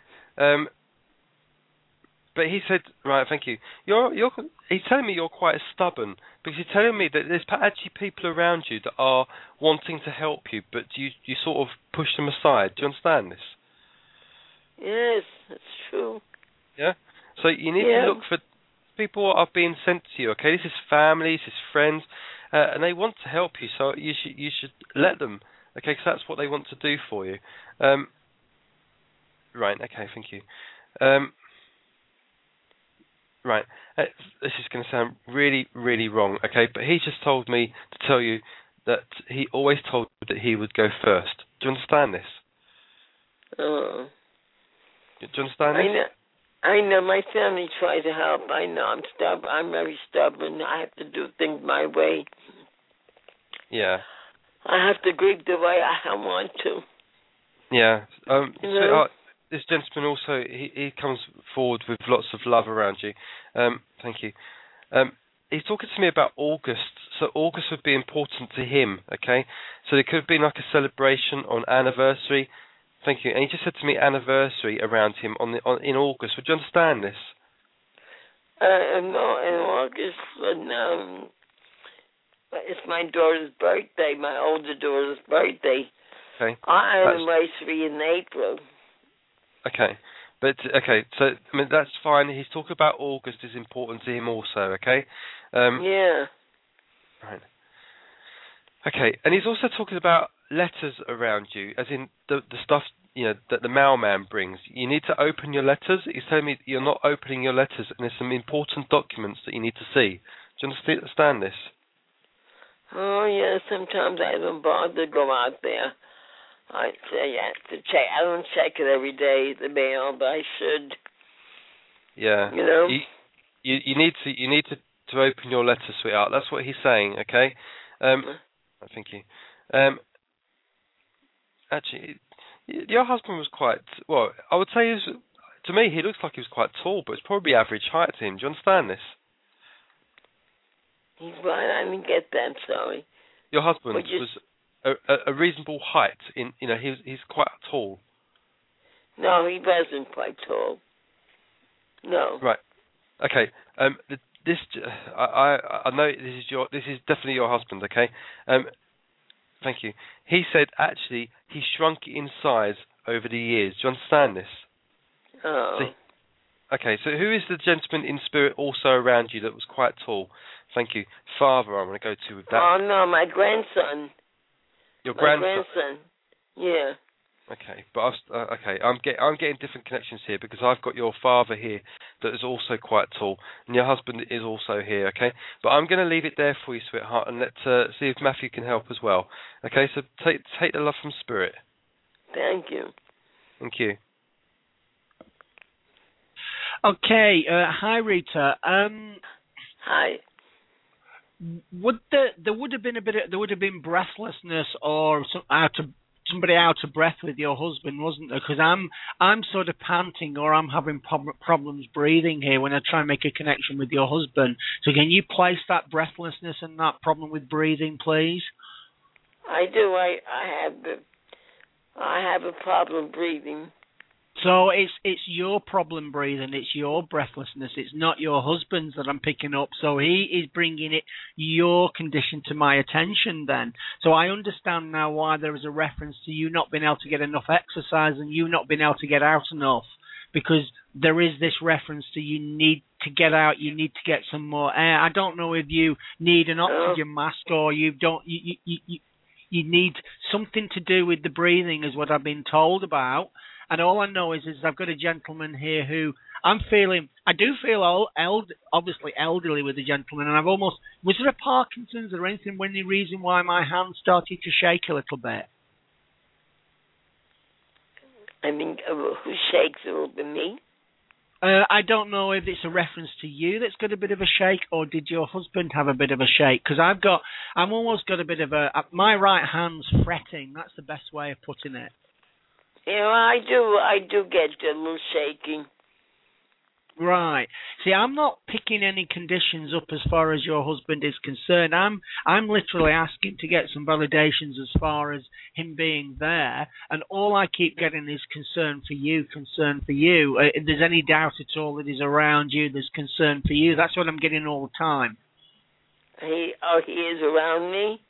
But he said, right, thank you. He's telling me you're quite stubborn, because he's telling me that there's actually people around you that are wanting to help you, but you sort of push them aside. Do you understand this? Yes, that's true. Yeah? So you need to look for people that are being sent to you, okay? This is family, this is friends, and they want to help you, so you should let them, okay, because that's what they want to do for you. Right, okay, thank you. Right, this is going to sound really, really wrong, okay, but he just told me to tell you that he always told you that he would go first. Do you understand this? Oh. Do you understand this? I know my family tries to help. I know I'm stubborn. I'm very stubborn. I have to do things my way. Yeah. I have to grieve the way I want to. Yeah. Sweetheart, this gentleman also, he comes forward with lots of love around you. Thank you. He's talking to me about August. So August would be important to him, okay? So there could have been like a celebration on anniversary. Thank you. And he just said to me anniversary around him in August. Would you understand this? No, in August, it's my daughter's birthday, my older daughter's birthday. Okay. Our anniversary in April. Okay. But, okay, so, I mean, that's fine. He's talking about August is important to him also, okay? Yeah. Right. Okay, and he's also talking about letters around you, as in the stuff, you know, that the mailman brings. You need to open your letters. He's telling me you're not opening your letters, and there's some important documents that you need to see. Do you understand this? Oh, yeah, sometimes I don't bother to go out there. I say I have to check. I don't check it every day, the mail, but I should. Yeah. You know? You need to open your letters, sweetheart. That's what he's saying, okay? Thank you. Actually, your husband was quite, well, I would say, to me, he looks like he was quite tall, but it's probably average height to him. Do you understand this? He's right. I didn't get that, sorry. Your husband was a reasonable height. He's quite tall. No, he wasn't quite tall. No. Right. Okay. I know this is definitely your husband. Okay. Thank you. He said actually he shrunk in size over the years. Do you understand this? Oh. Okay. So who is the gentleman in spirit also around you that was quite tall? Thank you. Father, I'm going to go to with that. Oh no, my grandson. Your grandson. My grandson. Yeah. Okay, but I'm getting different connections here because I've got your father here that is also quite tall, and your husband is also here. Okay, but I'm going to leave it there for you, sweetheart, and let's see if Matthew can help as well. Okay, so take the love from spirit. Thank you. Thank you. Okay, hi Rita. Hi. There would have been breathlessness or some, somebody out of breath with your husband, wasn't there? Because I'm sort of panting, or I'm having problems breathing here when I try and make a connection with your husband. So can you place that breathlessness and that problem with breathing, please? I do. I have a problem breathing. So it's your problem breathing, it's your breathlessness, it's not your husband's that I'm picking up. So he is bringing your condition to my attention then. So I understand now why there is a reference to you not being able to get enough exercise and you not being able to get out enough, because there is this reference to you need to get out, you need to get some more air. I don't know if you need an oxygen mask or you need something to do with the breathing is what I've been told about. And all I know is I've got a gentleman here who I do feel obviously elderly with the gentleman, and was there a Parkinson's or anything, any reason why my hand started to shake a little bit? I mean, who shakes a little bit, me? I don't know if it's a reference to you that's got a bit of a shake, or did your husband have a bit of a shake? Because I've almost got a bit of my right hand's fretting. That's the best way of putting it. Yeah, I do get a little shaking. Right. See, I'm not picking any conditions up as far as your husband is concerned. I'm literally asking to get some validations as far as him being there, and all I keep getting is concern for you. If there's any doubt at all that he's around you, there's concern for you. That's what I'm getting all the time. He is around me?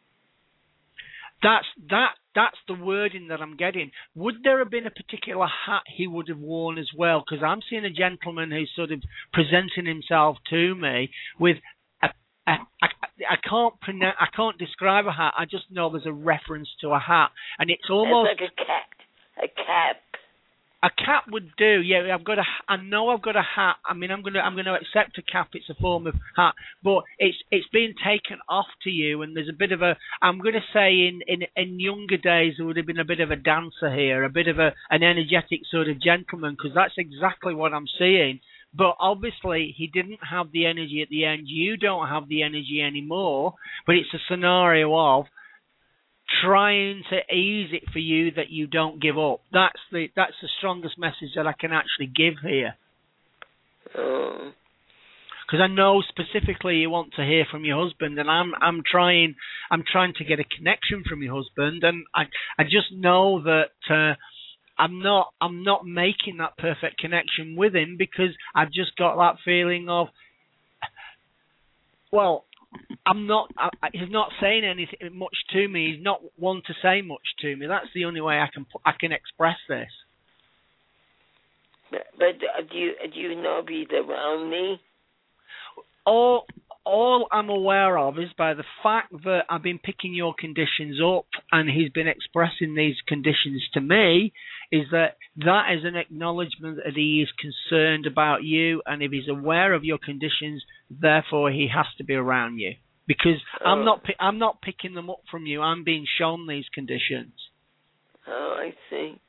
That's the wording that I'm getting. Would there have been a particular hat he would have worn as well? Because I'm seeing a gentleman who's sort of presenting himself to me with I can't describe a hat. I just know there's a reference to a hat, and it's almost like a cap. A cap would do, yeah. I know I've got a hat. I mean, I'm gonna accept a cap. It's a form of hat, but it's being taken off to you, and there's a bit of a. I'm gonna say in younger days there would have been a bit of a dancer here, a bit of an energetic sort of gentleman, because that's exactly what I'm seeing. But obviously he didn't have the energy at the end. You don't have the energy anymore. But it's a scenario of trying to ease it for you that you don't give up. That's the strongest message that I can actually give here. Because I know specifically you want to hear from your husband, and I'm trying to get a connection from your husband, and I just know that I'm not making that perfect connection with him, because I've just got that feeling of, well, he's not saying anything much to me. He's not one to say much to me. That's the only way I can express this. But do you know if he's around me? All I'm aware of is by the fact that I've been picking your conditions up and he's been expressing these conditions to me, is that is an acknowledgement that he is concerned about you, and if he's aware of your conditions, therefore he has to be around you. Because I'm not picking them up from you. I'm being shown these conditions. Oh, I see.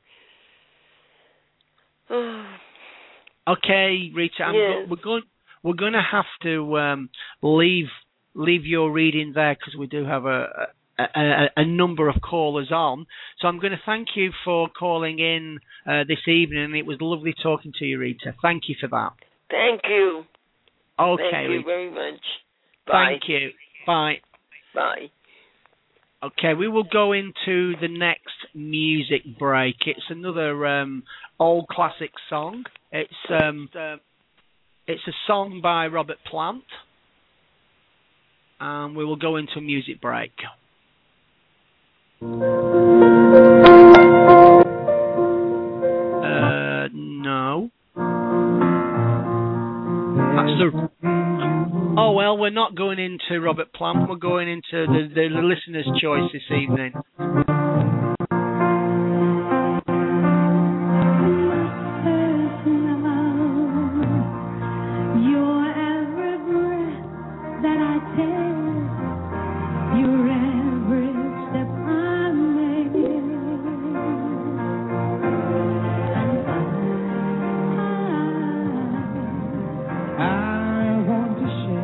Okay, Rita, we're going to have to leave your reading there, because we do have a number of callers on. So I'm going to thank you for calling in this evening. It was lovely talking to you, Rita. Thank you for that. Thank you. Okay. Thank you very much. Bye. Thank you. Bye. Bye. Okay, we will go into the next music break. It's another old classic song. It's a song by Robert Plant, and we will go into a music break. No. Oh, well, we're not going into Robert Plant. We're going into the listener's choice this evening.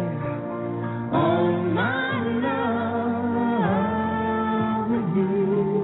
All my love with you.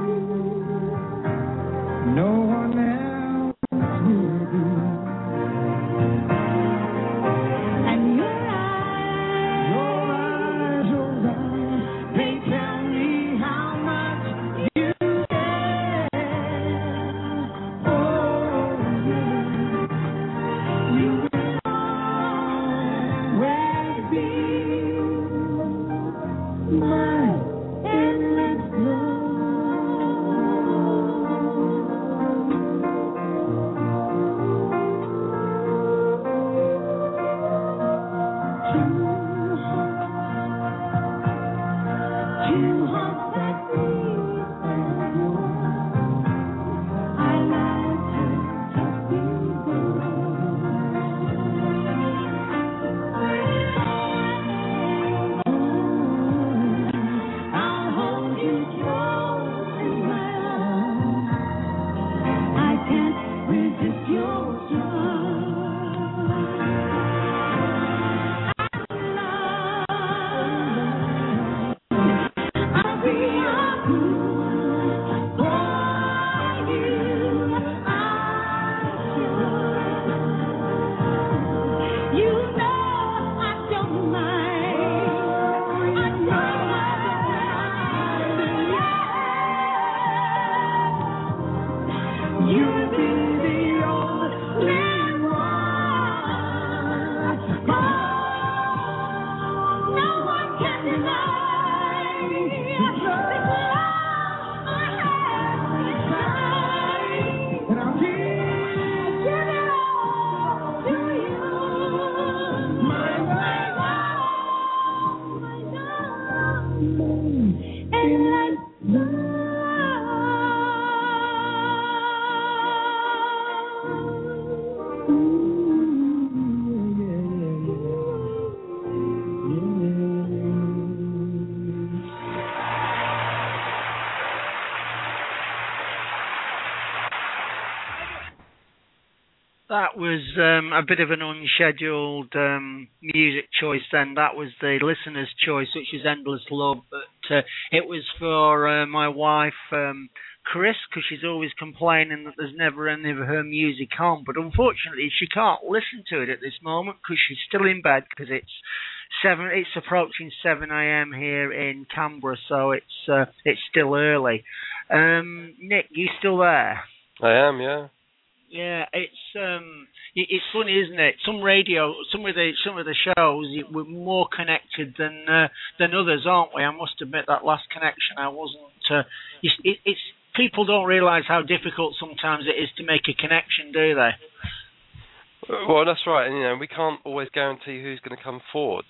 That was a bit of an unscheduled music choice then. That was the listener's choice, which is Endless Love. But it was for my wife, Chris, because she's always complaining that there's never any of her music on. But unfortunately, she can't listen to it at this moment because she's still in bed because it's approaching 7 a.m. here in Canberra, so it's still early. Nick, you still there? I am, yeah. Yeah, it's funny, isn't it? Some of the shows we're more connected than others, aren't we? I must admit that last connection I wasn't. It's people don't realise how difficult sometimes it is to make a connection, do they? Well, that's right, and we can't always guarantee who's going to come forward.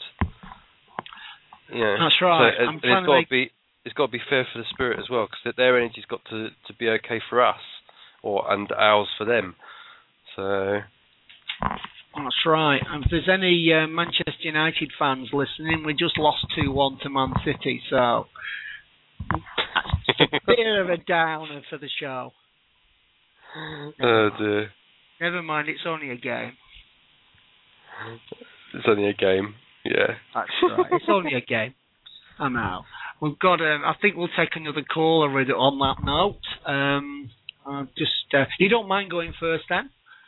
That's right. So it's got to be fair for the spirit as well, because their energy's got to be okay for us. And ours for them. So that's right. And if there's any Manchester United fans listening, we just lost 2-1 to Man City, so it's a bit of a downer for the show. Oh dear. Never mind, it's only a game. It's only a game, yeah. That's right. It's only a game. I'm out. We've got. I think we'll take another caller on that note. You don't mind going first, then?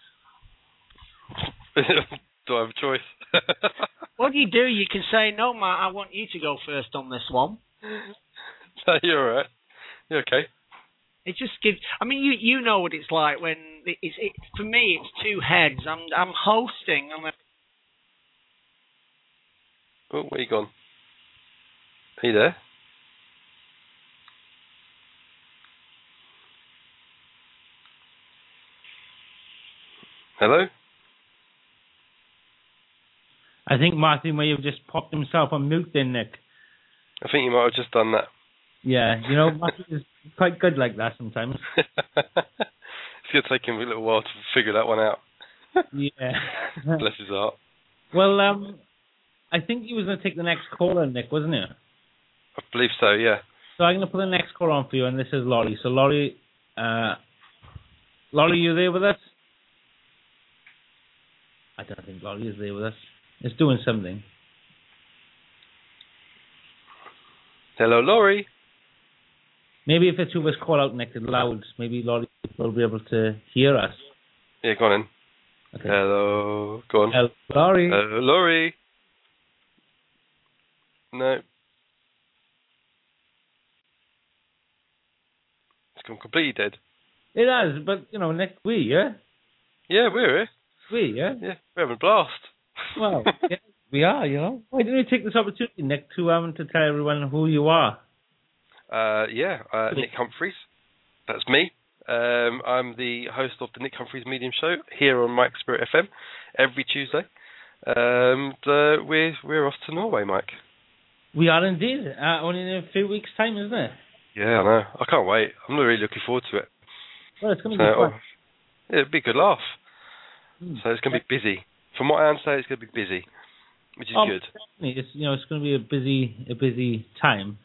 Do I have a choice? What do? You can say, no, Matt, I want you to go first on this one. No, you're all right. You're okay. It just gives... I mean, you know what it's like when... for me, it's two heads. I'm hosting. Oh, where you gone? Are you there? Hello? I think Martin may have just popped himself on mute then, Nick. I think you might have just done that. Yeah, Martin is quite good like that sometimes. It's going to take him a little while to figure that one out. Yeah. Bless his heart. Well, I think he was going to take the next caller, Nick, wasn't he? I believe so, yeah. So I'm going to put the next caller on for you, and this is Laurie. So Laurie, you there with us? I don't think Laurie is there with us. It's doing something. Hello, Laurie. Maybe if the two of us call out Nick loud, maybe Laurie will be able to hear us. Yeah, go on in. Okay. Hello. Go on. Hello, Laurie. Hello, Laurie. No. It's gone completely dead. It has, but, Nick, yeah? Yeah, we're here. Yeah? Yeah, we're having a blast. Well, yeah. We are, Why didn't we take this opportunity, Nick, to tell everyone who you are? Nick Humphreys. That's me. I'm the host of the Nick Humphreys Medium Show here on Mike Spirit FM every Tuesday. We're off to Norway, Mike. We are indeed. Only in a few weeks' time, isn't it? Yeah, I know. I can't wait. I'm really looking forward to it. Well, it's going to be fun. It'll be a good laugh. So it's going to be busy. From what I understand, it's going to be busy, which is good. It's it's going to be a busy time.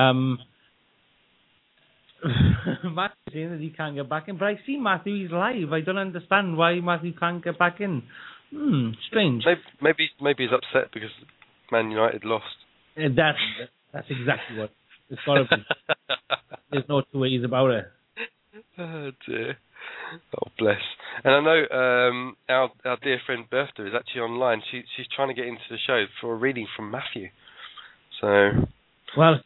Matthew's saying that he can't get back in, but I see Matthew. He's live. I don't understand why Matthew can't get back in. Strange. Maybe he's upset because Man United lost. That's exactly what it's got to be. There's no two ways about it. Oh dear. Oh bless. And I know our dear friend Bertha is actually online. She's trying to get into the show for a reading from Matthew. So. Well,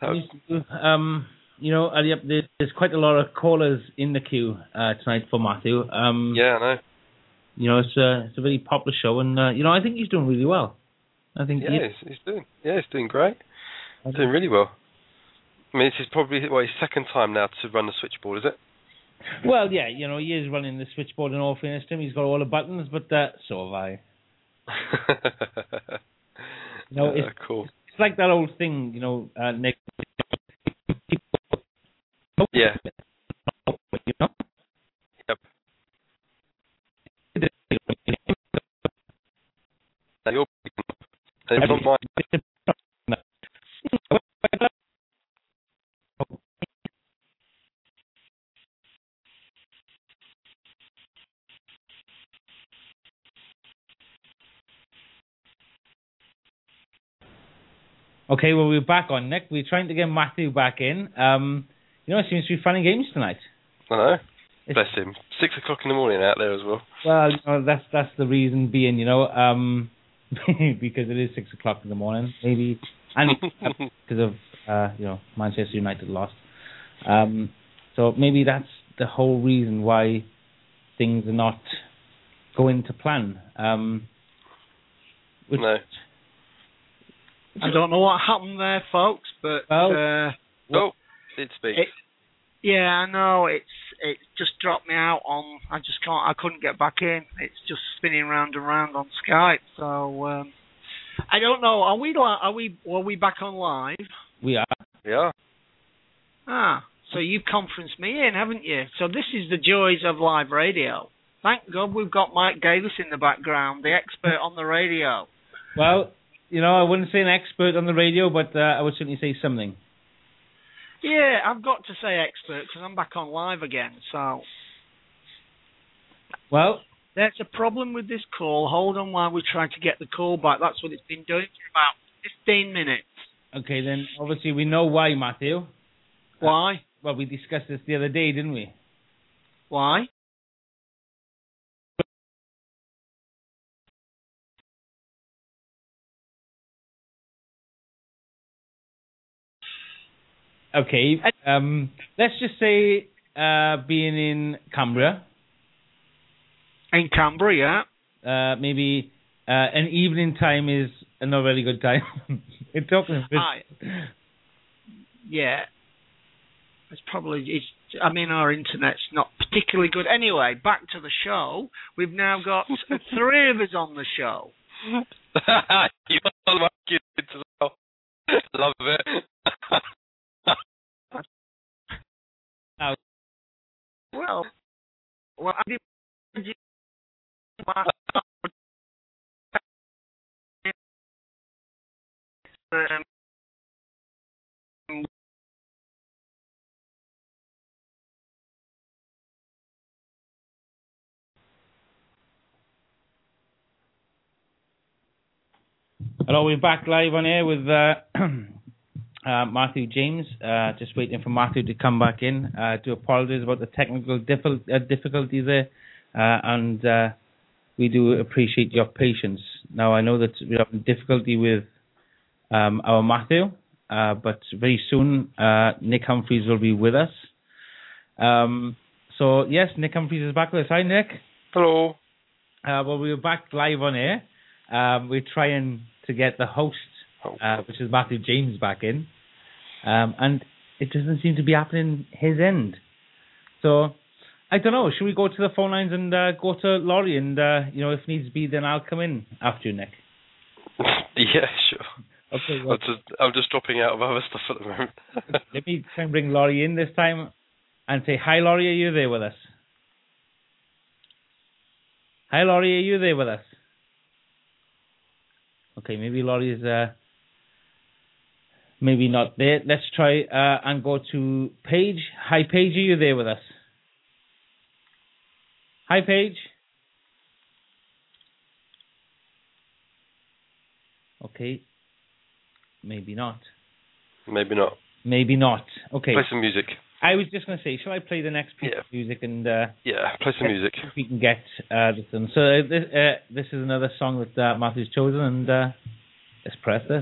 there's quite a lot of callers in the queue tonight for Matthew. Yeah, I know. It's a very popular show, and I think he's doing really well. I think he's doing great. He's doing really well. I mean, this is probably his second time now to run the switchboard, is it? Well, yeah, he is running the switchboard in all fairness to him. He's got all the buttons, but so have I. It's cool. It's like that old thing, Nick. Yeah. Yep. You're from my... Okay, well, we're back on, Nick. We're trying to get Matthew back in. It seems to be fun and games tonight. I know. Bless him. 6 o'clock in the morning out there as well. Well, that's the reason being, because it is 6 o'clock in the morning, maybe, and because of Manchester United lost. So maybe that's the whole reason why things are not going to plan. No. I don't know what happened there, folks, but it speaks. Yeah, I know. It just dropped me out on. I couldn't get back in. It's just spinning round and round on Skype. So I don't know. Are we back on live? We are. Yeah. So you've conferenced me in, haven't you? So this is the joys of live radio. Thank God we've got Mike Davis in the background, the expert on the radio. Well, I wouldn't say an expert on the radio, but I would certainly say something. Yeah, I've got to say expert because I'm back on live again. So, well, there's a problem with this call. Hold on while we try to get the call back. That's what it's been doing for about 15 minutes. Okay, then obviously we know why, Matthew. Why? Well, we discussed this the other day, didn't we? Why? Okay, let's just say being in Cumbria. In Cumbria, yeah. Maybe an evening time is a not very good time. It's talking. Yeah. Our internet's not particularly good. Anyway, back to the show. We've now got 3 of us on the show. You all my kids as well. Love it. Well, I did. Hello, we're back live on air with Matthew James. Just waiting for Matthew to come back in. To apologize about the technical difficulties there, and we do appreciate your patience. Now, I know that we're having difficulty with our Matthew, but very soon Nick Humphreys will be with us. So, yes, Nick Humphreys is back with us. Hi, Nick. Hello. Well, we're back live on air. We're trying to get the host, which is Matthew James, back in. And it doesn't seem to be happening his end. So, I don't know. Should we go to the phone lines and go to Laurie? And, if needs be, then I'll come in after you, Nick. Yeah, sure. Okay, well, I'm just dropping out of other stuff at the moment. Let me try and bring Laurie in this time and say, hi, Laurie, are you there with us? Hi, Laurie, are you there with us? Okay, maybe Laurie is maybe not there. Let's try and go to Paige. Hi, Paige, are you there with us? Hi, Paige. Okay. Maybe not. Maybe not. Maybe not. Okay. Play some music. I was just going to say, shall I play the next piece of music and... play some music. If we can get this done. So this is another song that Matthew's chosen, and let's press this.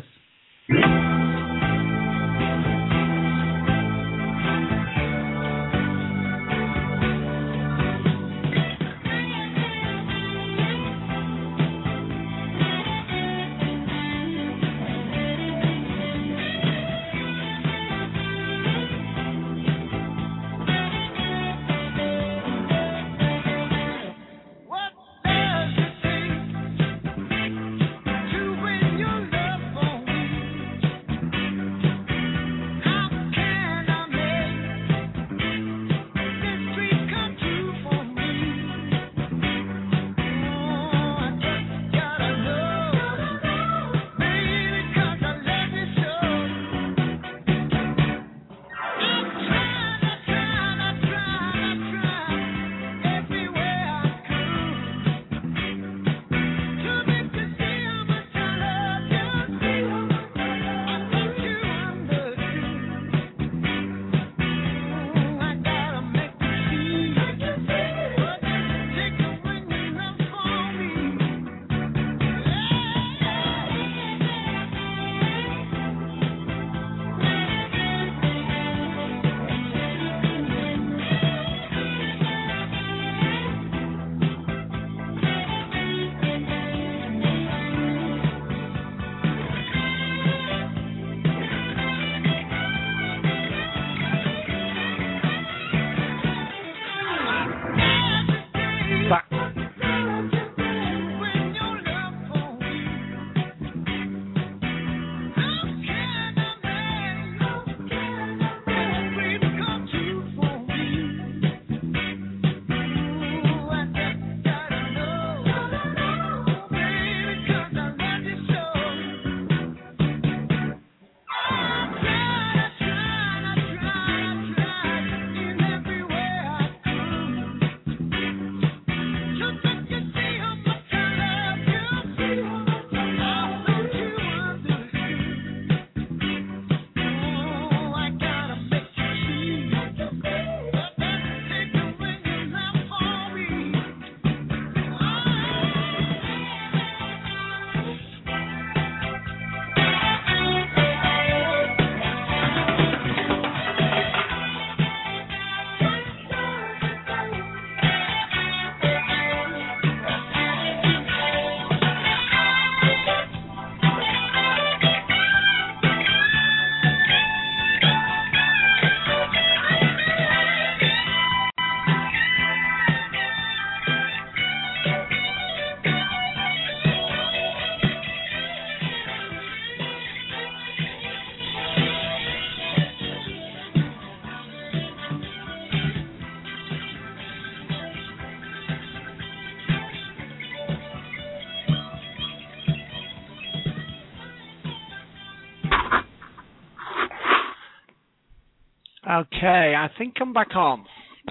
Okay, I think I'm back on.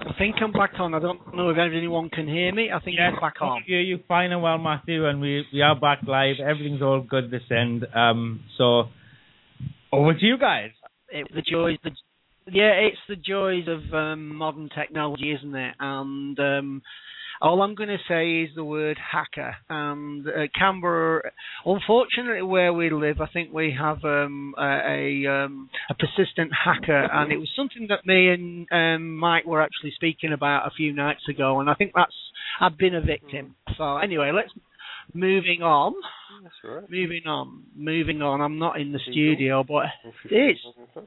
I don't know if anyone can hear me. I think I'm back on. I hear you fine and well, Matthew, and we are back live. Everything's all good this end. So, over to you guys. It's the joys of modern technology, isn't it? And all I'm going to say is the word hacker. And Canberra, unfortunately, where we live, I think we have a persistent hacker, and it was something that me and Mike were actually speaking about a few nights ago, and I think I've been a victim. So anyway, let's moving on. That's all right. Moving on. I'm not in the studio, but it is.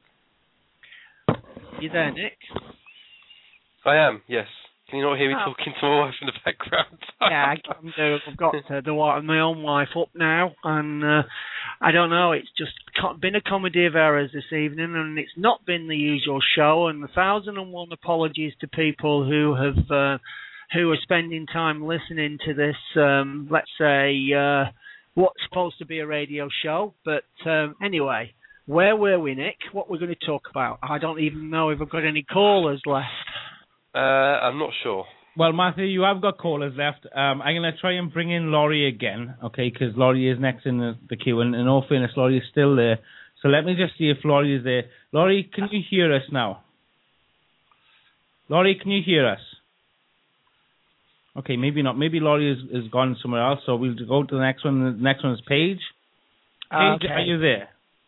You there, Nick? I am, yes. Can you not hear me talking to my wife in the background? Yeah, I can do. I've got my own wife up now, and I don't know. It's just been a comedy of errors this evening, and it's not been the usual show. And 1,001 apologies to people who are spending time listening to this. Let's say what's supposed to be a radio show, but anyway. Where were we, Nick? What we're going to talk about? I don't even know if I've got any callers left. I'm not sure. Well, Matthew, you have got callers left. I'm going to try and bring in Laurie again, okay, because Laurie is next in the queue, and in all fairness, Laurie is still there. So let me just see if Laurie is there. Laurie, can you hear us now? Laurie, can you hear us? Okay, maybe not. Maybe Laurie is gone somewhere else, so we'll go to the next one. The next one is Paige. Paige, okay. Are you there?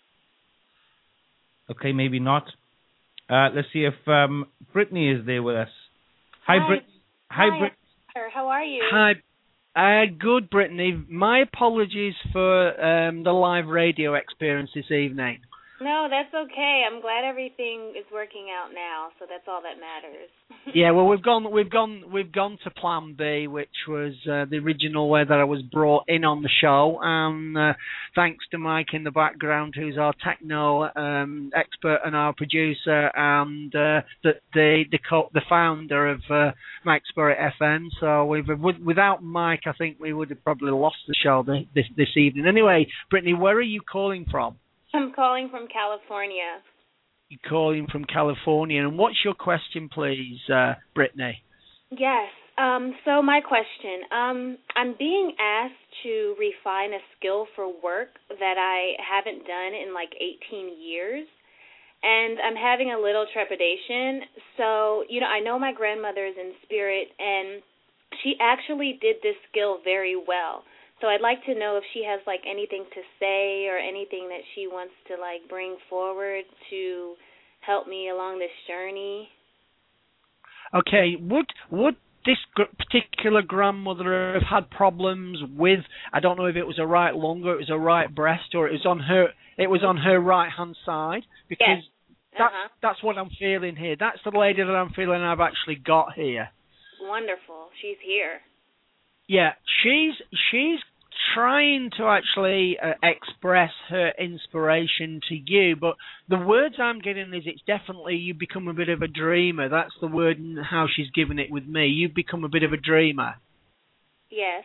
Okay, maybe not. Let's see if Brittany is there with us. Hi, Brittany. Hi, Brittany. How are you? Hi. Good, Brittany. My apologies for the live radio experience this evening. No, that's okay. I'm glad everything is working out now, so that's all that matters. Yeah, well, we've gone to Plan B, which was the original way that I was brought in on the show, and thanks to Mike in the background, who's our techno expert and our producer, and the founder of Mike Spirit FM. So without Mike, I think we would have probably lost the show this evening. Anyway, Brittany, where are you calling from? I'm calling from California. You're calling from California. And what's your question, please, Brittany? Yes. So my question, I'm being asked to refine a skill for work that I haven't done in like 18 years. And I'm having a little trepidation. So, I know my grandmother is in spirit, and she actually did this skill very well. So I'd like to know if she has like anything to say or anything that she wants to like bring forward to help me along this journey. Okay, would this particular grandmother have had problems with? I don't know if it was a right lung or it was a right breast or it was on her right hand side, because that's what I'm feeling here. That's the lady that I'm feeling I've actually got here. Wonderful, she's here. Yeah, she's trying to actually express her inspiration to you, but the words I'm getting is it's definitely you become a bit of a dreamer. That's the word and how she's given it with me. You've become a bit of a dreamer. Yes.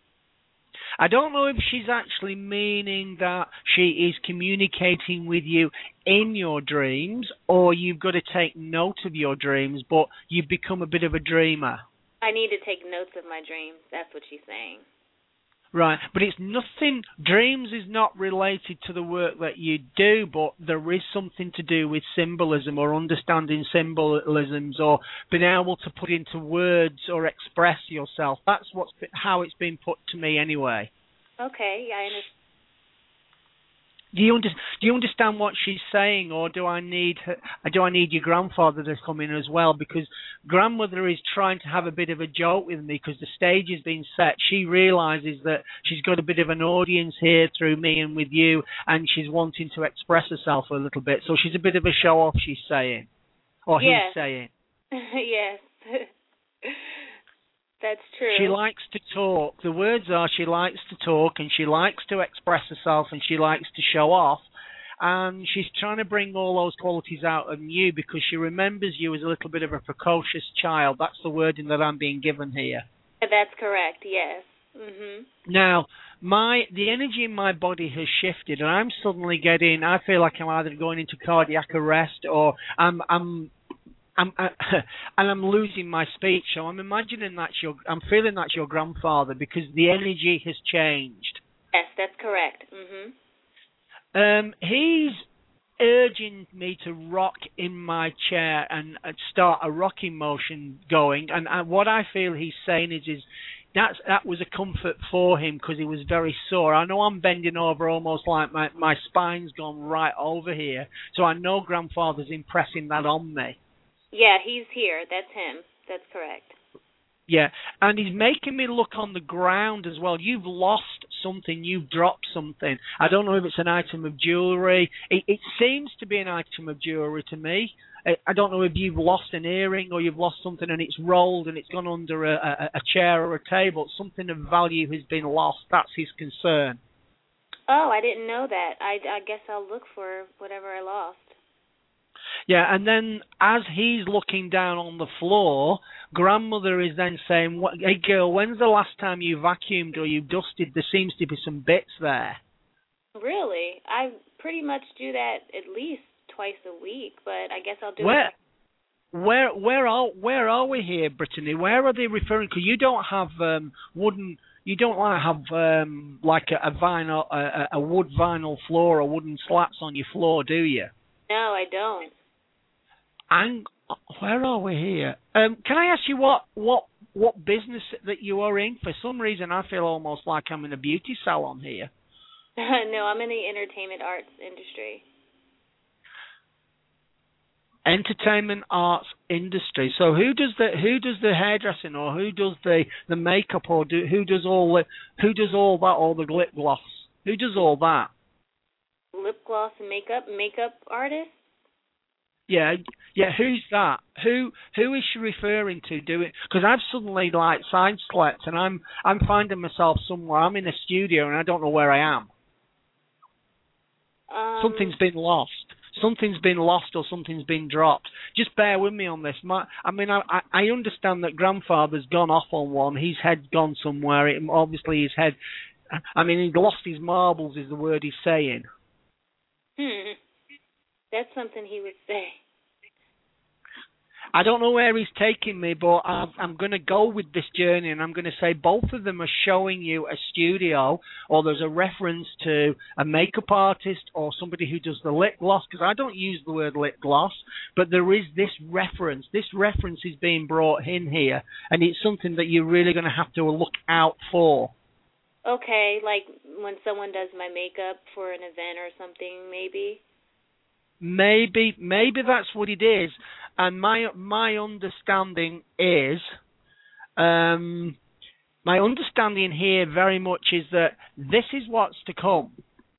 I don't know if she's actually meaning that she is communicating with you in your dreams, or you've got to take note of your dreams, but you've become a bit of a dreamer. I need to take notes of my dreams. That's what she's saying. Right, but it's nothing, dreams is not related to the work that you do, but there is something to do with symbolism or understanding symbolisms or being able to put into words or express yourself. That's how it's been put to me anyway. Okay, I understand. Do you understand what she's saying, or do I need your grandfather to come in as well? Because grandmother is trying to have a bit of a joke with me because the stage has been set. She realises that she's got a bit of an audience here through me and with you, and she's wanting to express herself a little bit. So she's a bit of a show-off, she's saying. Or yes. He's saying. Yes. That's true. She likes to talk. The words are she likes to talk and she likes to express herself and she likes to show off. And she's trying to bring all those qualities out of you because she remembers you as a little bit of a precocious child. That's the wording that I'm being given here. That's correct, yes. Mm-hmm. Now, the energy in my body has shifted and I'm suddenly I feel like I'm either going into cardiac arrest or I'm losing my speech, so I'm imagining I'm feeling that's your grandfather because the energy has changed. Yes, that's correct. Mhm. He's urging me to rock in my chair and start a rocking motion going, and what I feel he's saying is that was a comfort for him because he was very sore. I know I'm bending over almost like my spine's gone right over here, so I know grandfather's impressing that on me. Yeah, he's here. That's him. That's correct. Yeah, and he's making me look on the ground as well. You've lost something. You've dropped something. I don't know if it's an item of jewellery. It seems to be an item of jewellery to me. I don't know if you've lost an earring or you've lost something and it's rolled and it's gone under a chair or a table. Something of value has been lost. That's his concern. Oh, I didn't know that. I guess I'll look for whatever I lost. Yeah, and then as he's looking down on the floor, Grandmother is then saying, "Hey girl, when's the last time you vacuumed or you dusted? There seems to be some bits there." Really? I pretty much do that at least twice a week, but I guess I'll do it. Where are we here, Brittany? Where are they referring? Because you don't have wooden. You don't have like a vinyl, a wood vinyl floor or wooden slats on your floor, do you? No, I don't. And where are we here? Can I ask you what business that you are in? For some reason, I feel almost like I'm in a beauty salon here. No, I'm in the entertainment arts industry. Entertainment arts industry. So who does the hairdressing, or who does the makeup, or who does all that, or the lip gloss? Who does all that? Lip gloss and makeup artist? Yeah. Who's that? Who is she referring to? Because I've suddenly like sideslept, and I'm finding myself somewhere. I'm in a studio, and I don't know where I am. Something's been lost. Something's been lost, or something's been dropped. Just bear with me on this. I understand that Grandfather's gone off on one. His head's gone somewhere. Obviously, his head. He lost his marbles, is the word he's saying. That's something he would say. I don't know where he's taking me, but I'm going to go with this journey, and I'm going to say both of them are showing you a studio, or there's a reference to a makeup artist or somebody who does the lip gloss, because I don't use the word lip gloss, but there is this reference. This reference is being brought in here, and it's something that you're really going to have to look out for. Okay, like when someone does my makeup for an event or something, maybe? Maybe that's what it is. And my understanding is, my understanding here very much is that this is what's to come.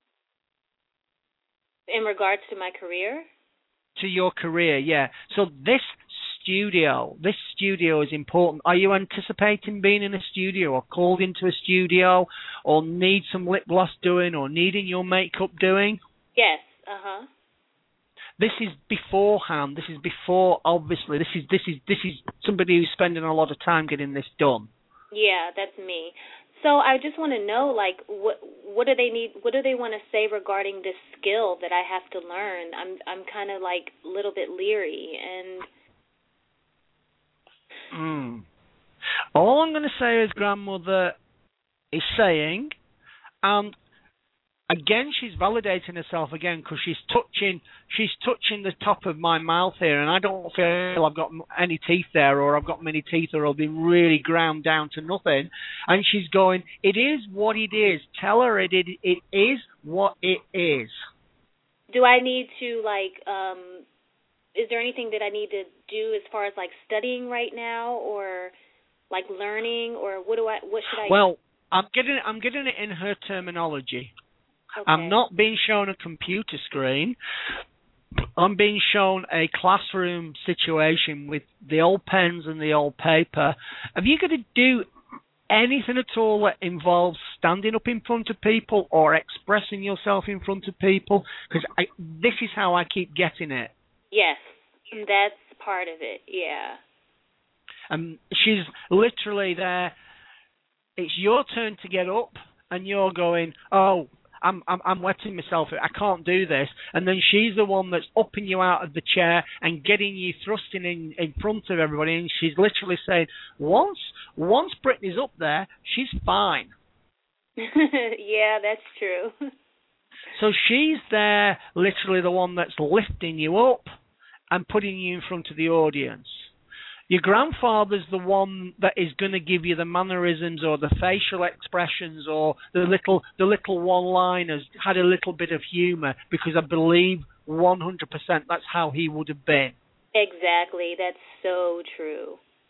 In regards to my career? To your career, yeah. So this studio is important. Are you anticipating being in a studio, or called into a studio, or need some lip gloss doing, or needing your makeup doing? Yes, This is beforehand. This is before, obviously. This is somebody who's spending a lot of time getting this done. Yeah, that's me. So I just want to know, like, what do they need? What do they want to say regarding this skill that I have to learn? I'm kind of like a little bit leery, and. All I'm going to say is Grandmother is saying, and. Again, she's validating herself again, because she's touching the top of my mouth here, and I don't feel I've got any teeth there, or I've got many teeth, or I've been really ground down to nothing. And she's going, "It is what it is. Tell her it is what it is." Do I need to is there anything that I need to do as far as like studying right now, or like learning, or what should I? Well, I'm getting it in her terminology. Okay. I'm not being shown a computer screen. I'm being shown a classroom situation with the old pens and the old paper. Have you got to do anything at all that involves standing up in front of people or expressing yourself in front of people? Because this is how I keep getting it. Yes, that's part of it, yeah. She's literally there. It's your turn to get up, and you're going, "Oh, I'm wetting myself. I can't do this." And then she's the one that's upping you out of the chair and getting you thrusting in front of everybody. And she's literally saying, once Brittany's up there, she's fine. Yeah, that's true. So she's there, literally the one that's lifting you up and putting you in front of the audience. Your grandfather's the one that is going to give you the mannerisms or the facial expressions or the little one-liners, had a little bit of humour, because I believe 100% that's how he would have been. Exactly. That's so true.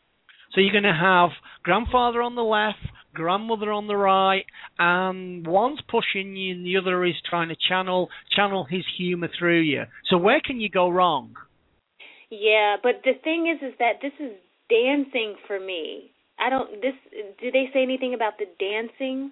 So you're going to have grandfather on the left, grandmother on the right, and one's pushing you and the other is trying to channel his humor through you. So where can you go wrong? Yeah, but the thing is that this is dancing for me. Do they say anything about the dancing?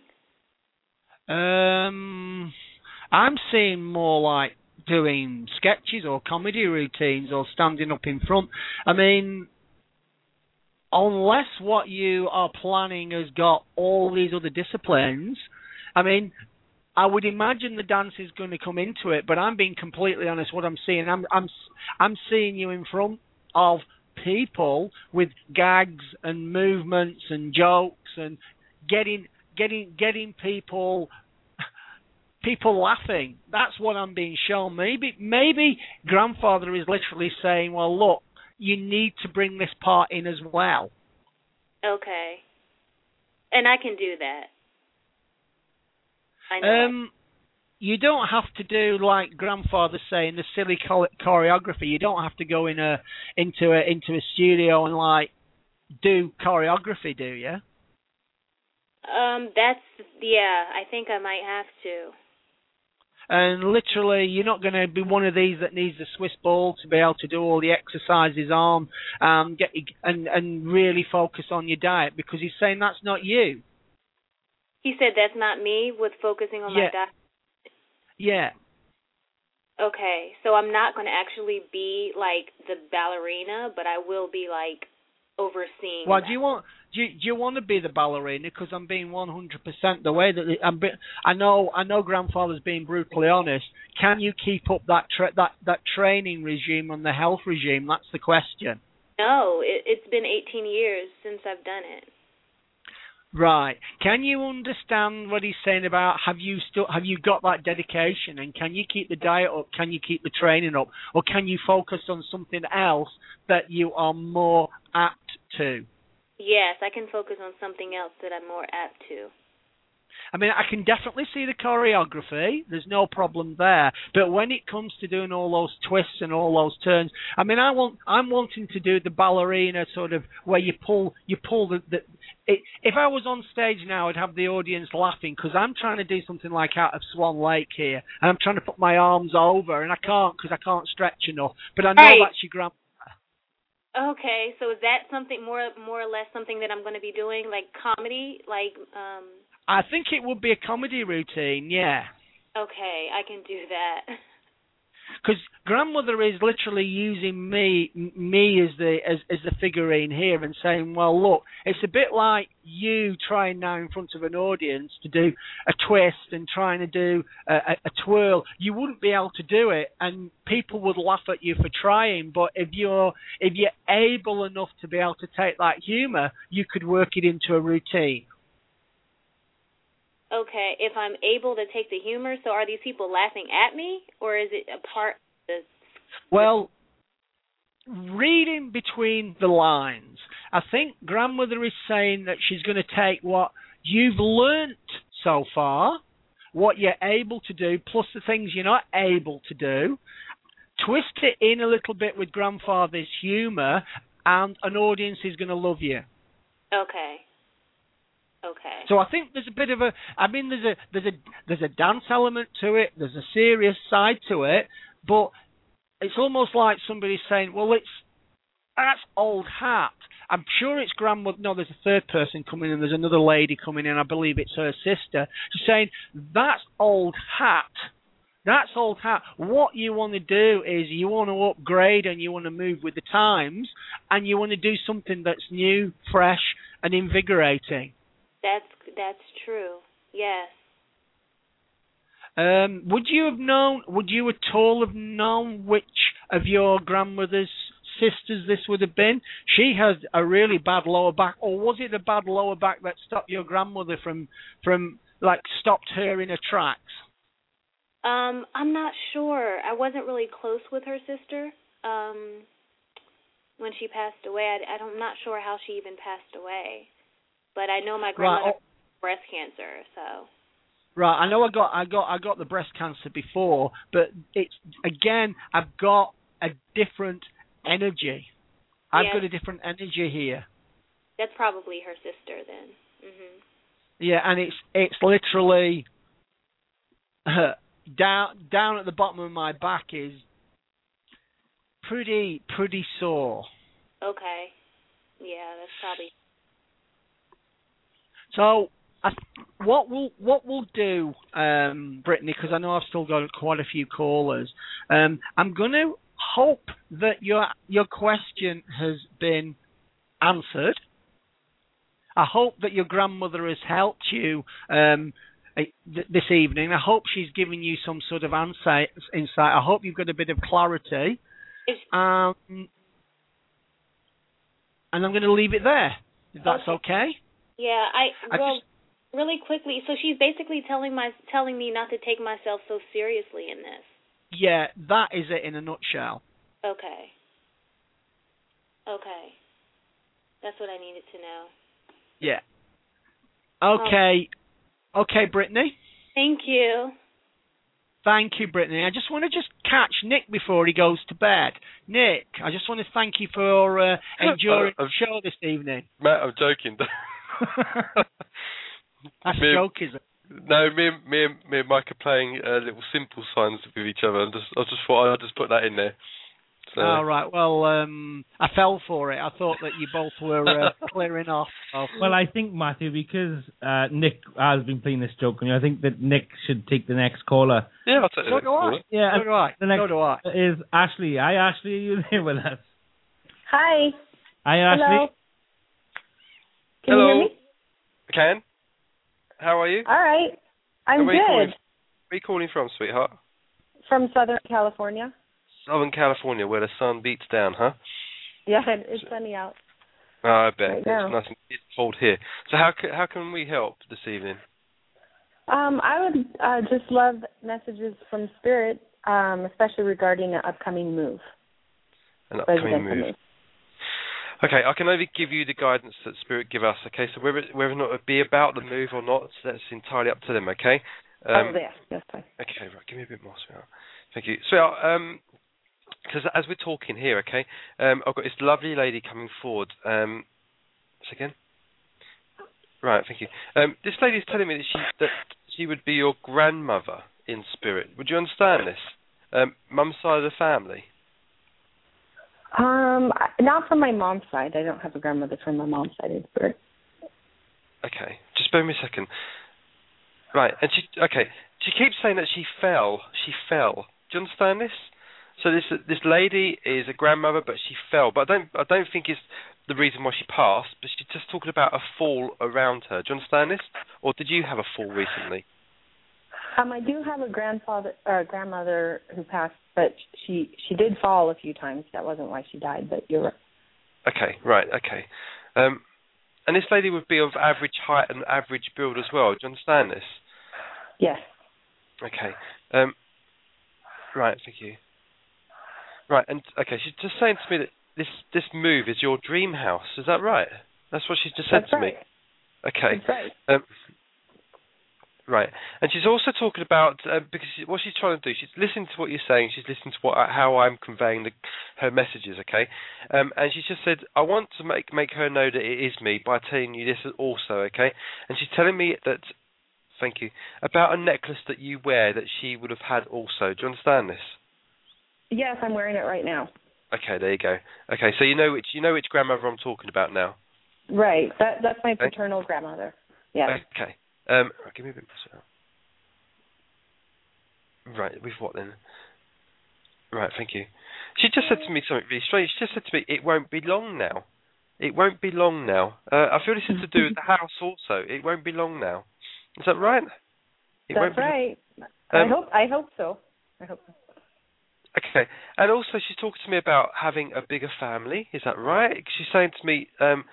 I'm seeing more like doing sketches or comedy routines or standing up in front. I mean, unless what you are planning has got all these other disciplines, I mean, I would imagine the dance is going to come into it, but I'm being completely honest. What I'm seeing, I'm seeing you in front of people with gags and movements and jokes and getting people laughing. That's what I'm being shown. Maybe grandfather is literally saying, well, look, you need to bring this part in as well. Okay. And I can do that. I know. You don't have to do like grandfather saying the silly choreography. You don't have to go into a studio and like do choreography, do you? I think I might have to. And literally, you're not going to be one of these that needs a Swiss ball to be able to do all the exercises on, and really focus on your diet, because he's saying that's not you. He said that's not me with focusing on my diet? Yeah. Okay, so I'm not going to actually be like the ballerina, but I will be like overseeing. Well, do you want to be the ballerina? Because I'm being 100% the way that I know grandfather's being brutally honest. Can you keep up that training regime and the health regime? That's the question. No, it's been 18 years since I've done it. Right. Can you understand what he's saying about have you got that dedication, and can you keep the diet up? Can you keep the training up? Or can you focus on something else that you are more apt to? Yes, I can focus on something else that I'm more apt to. I mean, I can definitely see the choreography. There's no problem there. But when it comes to doing all those twists and all those turns, I mean, I'm wanting to do the ballerina sort of where you pull the. If I was on stage now, I'd have the audience laughing, because I'm trying to do something like out of Swan Lake here, and I'm trying to put my arms over, and I can't because I can't stretch enough. But I know that's your grandma. Okay, so is that something more or less something that I'm going to be doing, like comedy, like? I think it would be a comedy routine, yeah. Okay, I can do that. Because grandmother is literally using me as the figurine here and saying, well, look, it's a bit like you trying now in front of an audience to do a twist and trying to do a twirl. You wouldn't be able to do it, and people would laugh at you for trying. But if you're able enough to be able to take that humour, you could work it into a routine. Okay, if I'm able to take the humor, so are these people laughing at me, or is it a part of this? Well, reading between the lines, I think grandmother is saying that she's going to take what you've learnt so far, what you're able to do, plus the things you're not able to do, twist it in a little bit with grandfather's humour, and an audience is going to love you. Okay. Okay. So I think there's a bit of there's a dance element to it. There's a serious side to it, but it's almost like somebody's saying, "Well, that's old hat." I'm sure it's grandmother. No, there's a third person coming in. There's another lady coming in. I believe it's her sister. She's saying, "That's old hat. That's old hat. What you want to do is you want to upgrade and you want to move with the times, and you want to do something that's new, fresh, and invigorating." That's true. Yes. Would you at all have known which of your grandmother's sisters this would have been? She has a really bad lower back, or was it a bad lower back that stopped your grandmother from stopped her in her tracks? I'm not sure. I wasn't really close with her sister when she passed away. I'm not sure how she even passed away. But I know my grandmother had breast cancer, so. Right, I know I got the breast cancer before, but it's again I've got a different energy. I've got a different energy here. That's probably her sister then. Mhm. Yeah, and it's literally down at the bottom of my back is pretty sore. Okay. Yeah, that's probably. So what we'll do, Brittany, because I know I've still got quite a few callers. I'm going to hope that your question has been answered. I hope that your grandmother has helped you this evening. I hope she's given you some sort of insight. I hope you've got a bit of clarity. And I'm going to leave it there, if that's okay. Yeah, really quickly. So she's basically telling me not to take myself so seriously in this. Yeah, that is it in a nutshell. Okay. That's what I needed to know. Yeah. Okay. Okay, Brittany. Thank you. Thank you, Brittany. I just want to catch Nick before he goes to bed. Nick, I just want to thank you for enjoying the show this evening. Matt, I'm joking. That's a joke, is it? No, me and Mike are playing little simple signs with each other. I just thought I'd just put that in there. So. Oh, right. Well, I fell for it. I thought that you both were clearing off. Well, I think, Matthew, because Nick has been playing this joke on you, I think that Nick should take the next caller. Yeah, I'll take the next caller. Yeah, so do I. The next so do I. Is Ashley. Hi, Ashley. Are you there with us? Hi. Hi, Ashley. Hello. Can Hello. you hear me? I can. How are you? All right. I'm good. Where are you calling from, sweetheart? From Southern California. Southern California, where the sun beats down, huh? Yeah, it's sunny out. Oh, I bet. Right It's now. nice and cold here. So how can we help this evening? I would just love messages from Spirit, especially regarding an upcoming move. An upcoming move. Okay, I can only give you the guidance that Spirit give us, okay? So whether or not it be about the move or not, that's entirely up to them, okay? Yes, fine. Okay, right, give me a bit more, sweetheart. Thank you. Sweetheart, because as we're talking here, okay, I've got this lovely lady coming forward. Again? Right, thank you. This lady is telling me that she would be your grandmother in spirit. Would you understand this? Mum's side of the family? Not from my mom's side. I don't have a grandmother from my mom's side in spirit. Okay, just bear with me a second. Right, and she keeps saying that she fell. She fell. Do you understand this? So this lady is a grandmother, but she fell. But I don't think it's the reason why she passed. But she's just talking about a fall around her. Do you understand this? Or did you have a fall recently? I do have a grandmother who passed, but she did fall a few times. That wasn't why she died, but you're right. Okay, right, okay. And this lady would be of average height and average build as well. Do you understand this? Yes. Okay. Right, thank you. Right, and okay, she's just saying to me that this move is your dream house. Is that right? That's what she's just said to me. Okay. That's right. Right, and she's also talking about because what she's trying to do, she's listening to what you're saying, she's listening to how I'm conveying her messages, okay? And she just said, I want to make her know that it is me by telling you this also, okay? And she's telling me that, thank you, about a necklace that you wear that she would have had also. Do you understand this? Yes, I'm wearing it right now. Okay, there you go. Okay, so you know which grandmother I'm talking about now. Right, that's my paternal grandmother. Yeah. Okay. Give me a bit more. Right, with what then? Right, thank you. She just said to me something really strange. She just said to me, it won't be long now. It won't be long now. I feel this is to do with the house also. It won't be long now. Is that right? That's right. I hope so. Okay, and also she's talking to me about having a bigger family. Is that right? She's saying to me,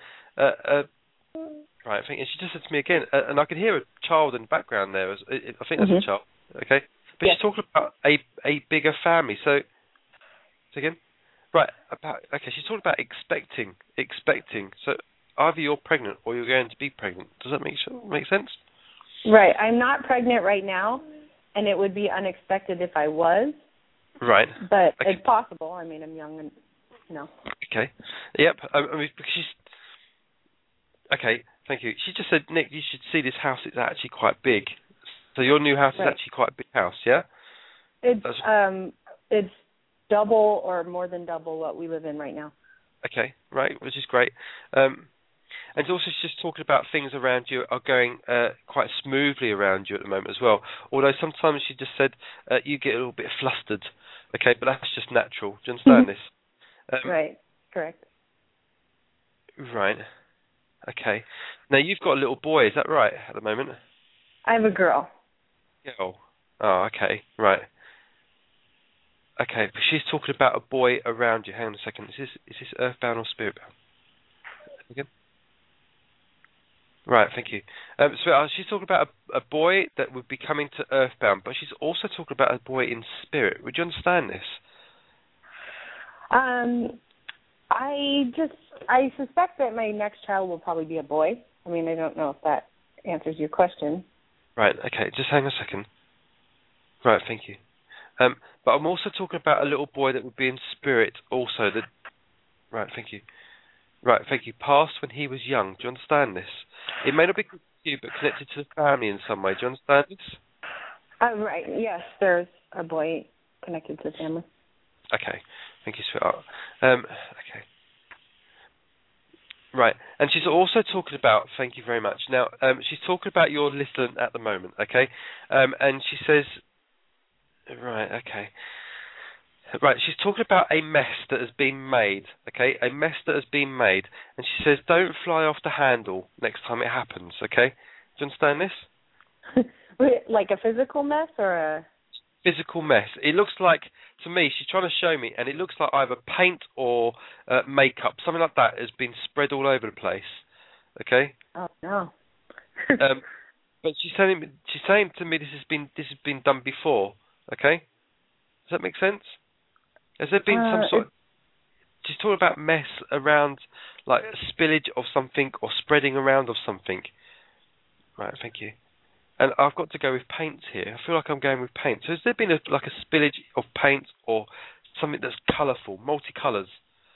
right, I think, and she just said to me again, and I can hear a child in the background there. I think that's a child. Okay, but she's talking about a bigger family. So again, right? She's talking about expecting. So either you're pregnant or you're going to be pregnant. Does that make sense? Right. I'm not pregnant right now, and it would be unexpected if I was. Right. But it's possible. I mean, I'm young and, Okay. Yep. I mean, because Okay, thank you. She just said, Nick, you should see this house. It's actually quite big. So your new house is actually quite a big house, yeah? It's double or more than double what we live in right now. Okay, right, which is great. And also she's just talking about things around you are going quite smoothly around you at the moment as well. Although sometimes she just said you get a little bit flustered. Okay, but that's just natural. Do you understand this? Right, correct. Right. Okay. Now you've got a little boy, is that right, at the moment? I have a girl. Girl. Oh, okay. Right. Okay, but she's talking about a boy around you. Hang on a second. Is this earthbound or spiritbound? Again? Right, thank you. So she's talking about a boy that would be coming to earthbound, but she's also talking about a boy in spirit. Would you understand this? I suspect that my next child will probably be a boy. I mean, I don't know if that answers your question. Right, okay, just hang on a second. Right, thank you. But I'm also talking about a little boy that would be in spirit also. Right, thank you. Right, thank you. Passed when he was young. Do you understand this? It may not be connected to you, but connected to the family in some way. Do you understand this? Right, yes, there's a boy connected to the family. Okay, thank you, sweetheart. Okay. Right, and she's also talking about, thank you very much. Now, she's talking about your listening at the moment, okay? And she says, right, okay. Right, she's talking about a mess that has been made, okay? A mess that has been made. And she says, don't fly off the handle next time it happens, okay? Do you understand this? Like a physical mess or a... Physical mess. It looks like, to me, she's trying to show me, and it looks like either paint or makeup, something like that, has been spread all over the place, okay? Oh, no. But she's saying to me this has been done before, okay? Does that make sense? Has there been some sort of... She's talking about mess around, like a spillage of something or spreading around of something. Right, thank you. And I've got to go with paints here. I feel like I'm going with paint. So has there been a spillage of paint or something that's colourful, multicolours?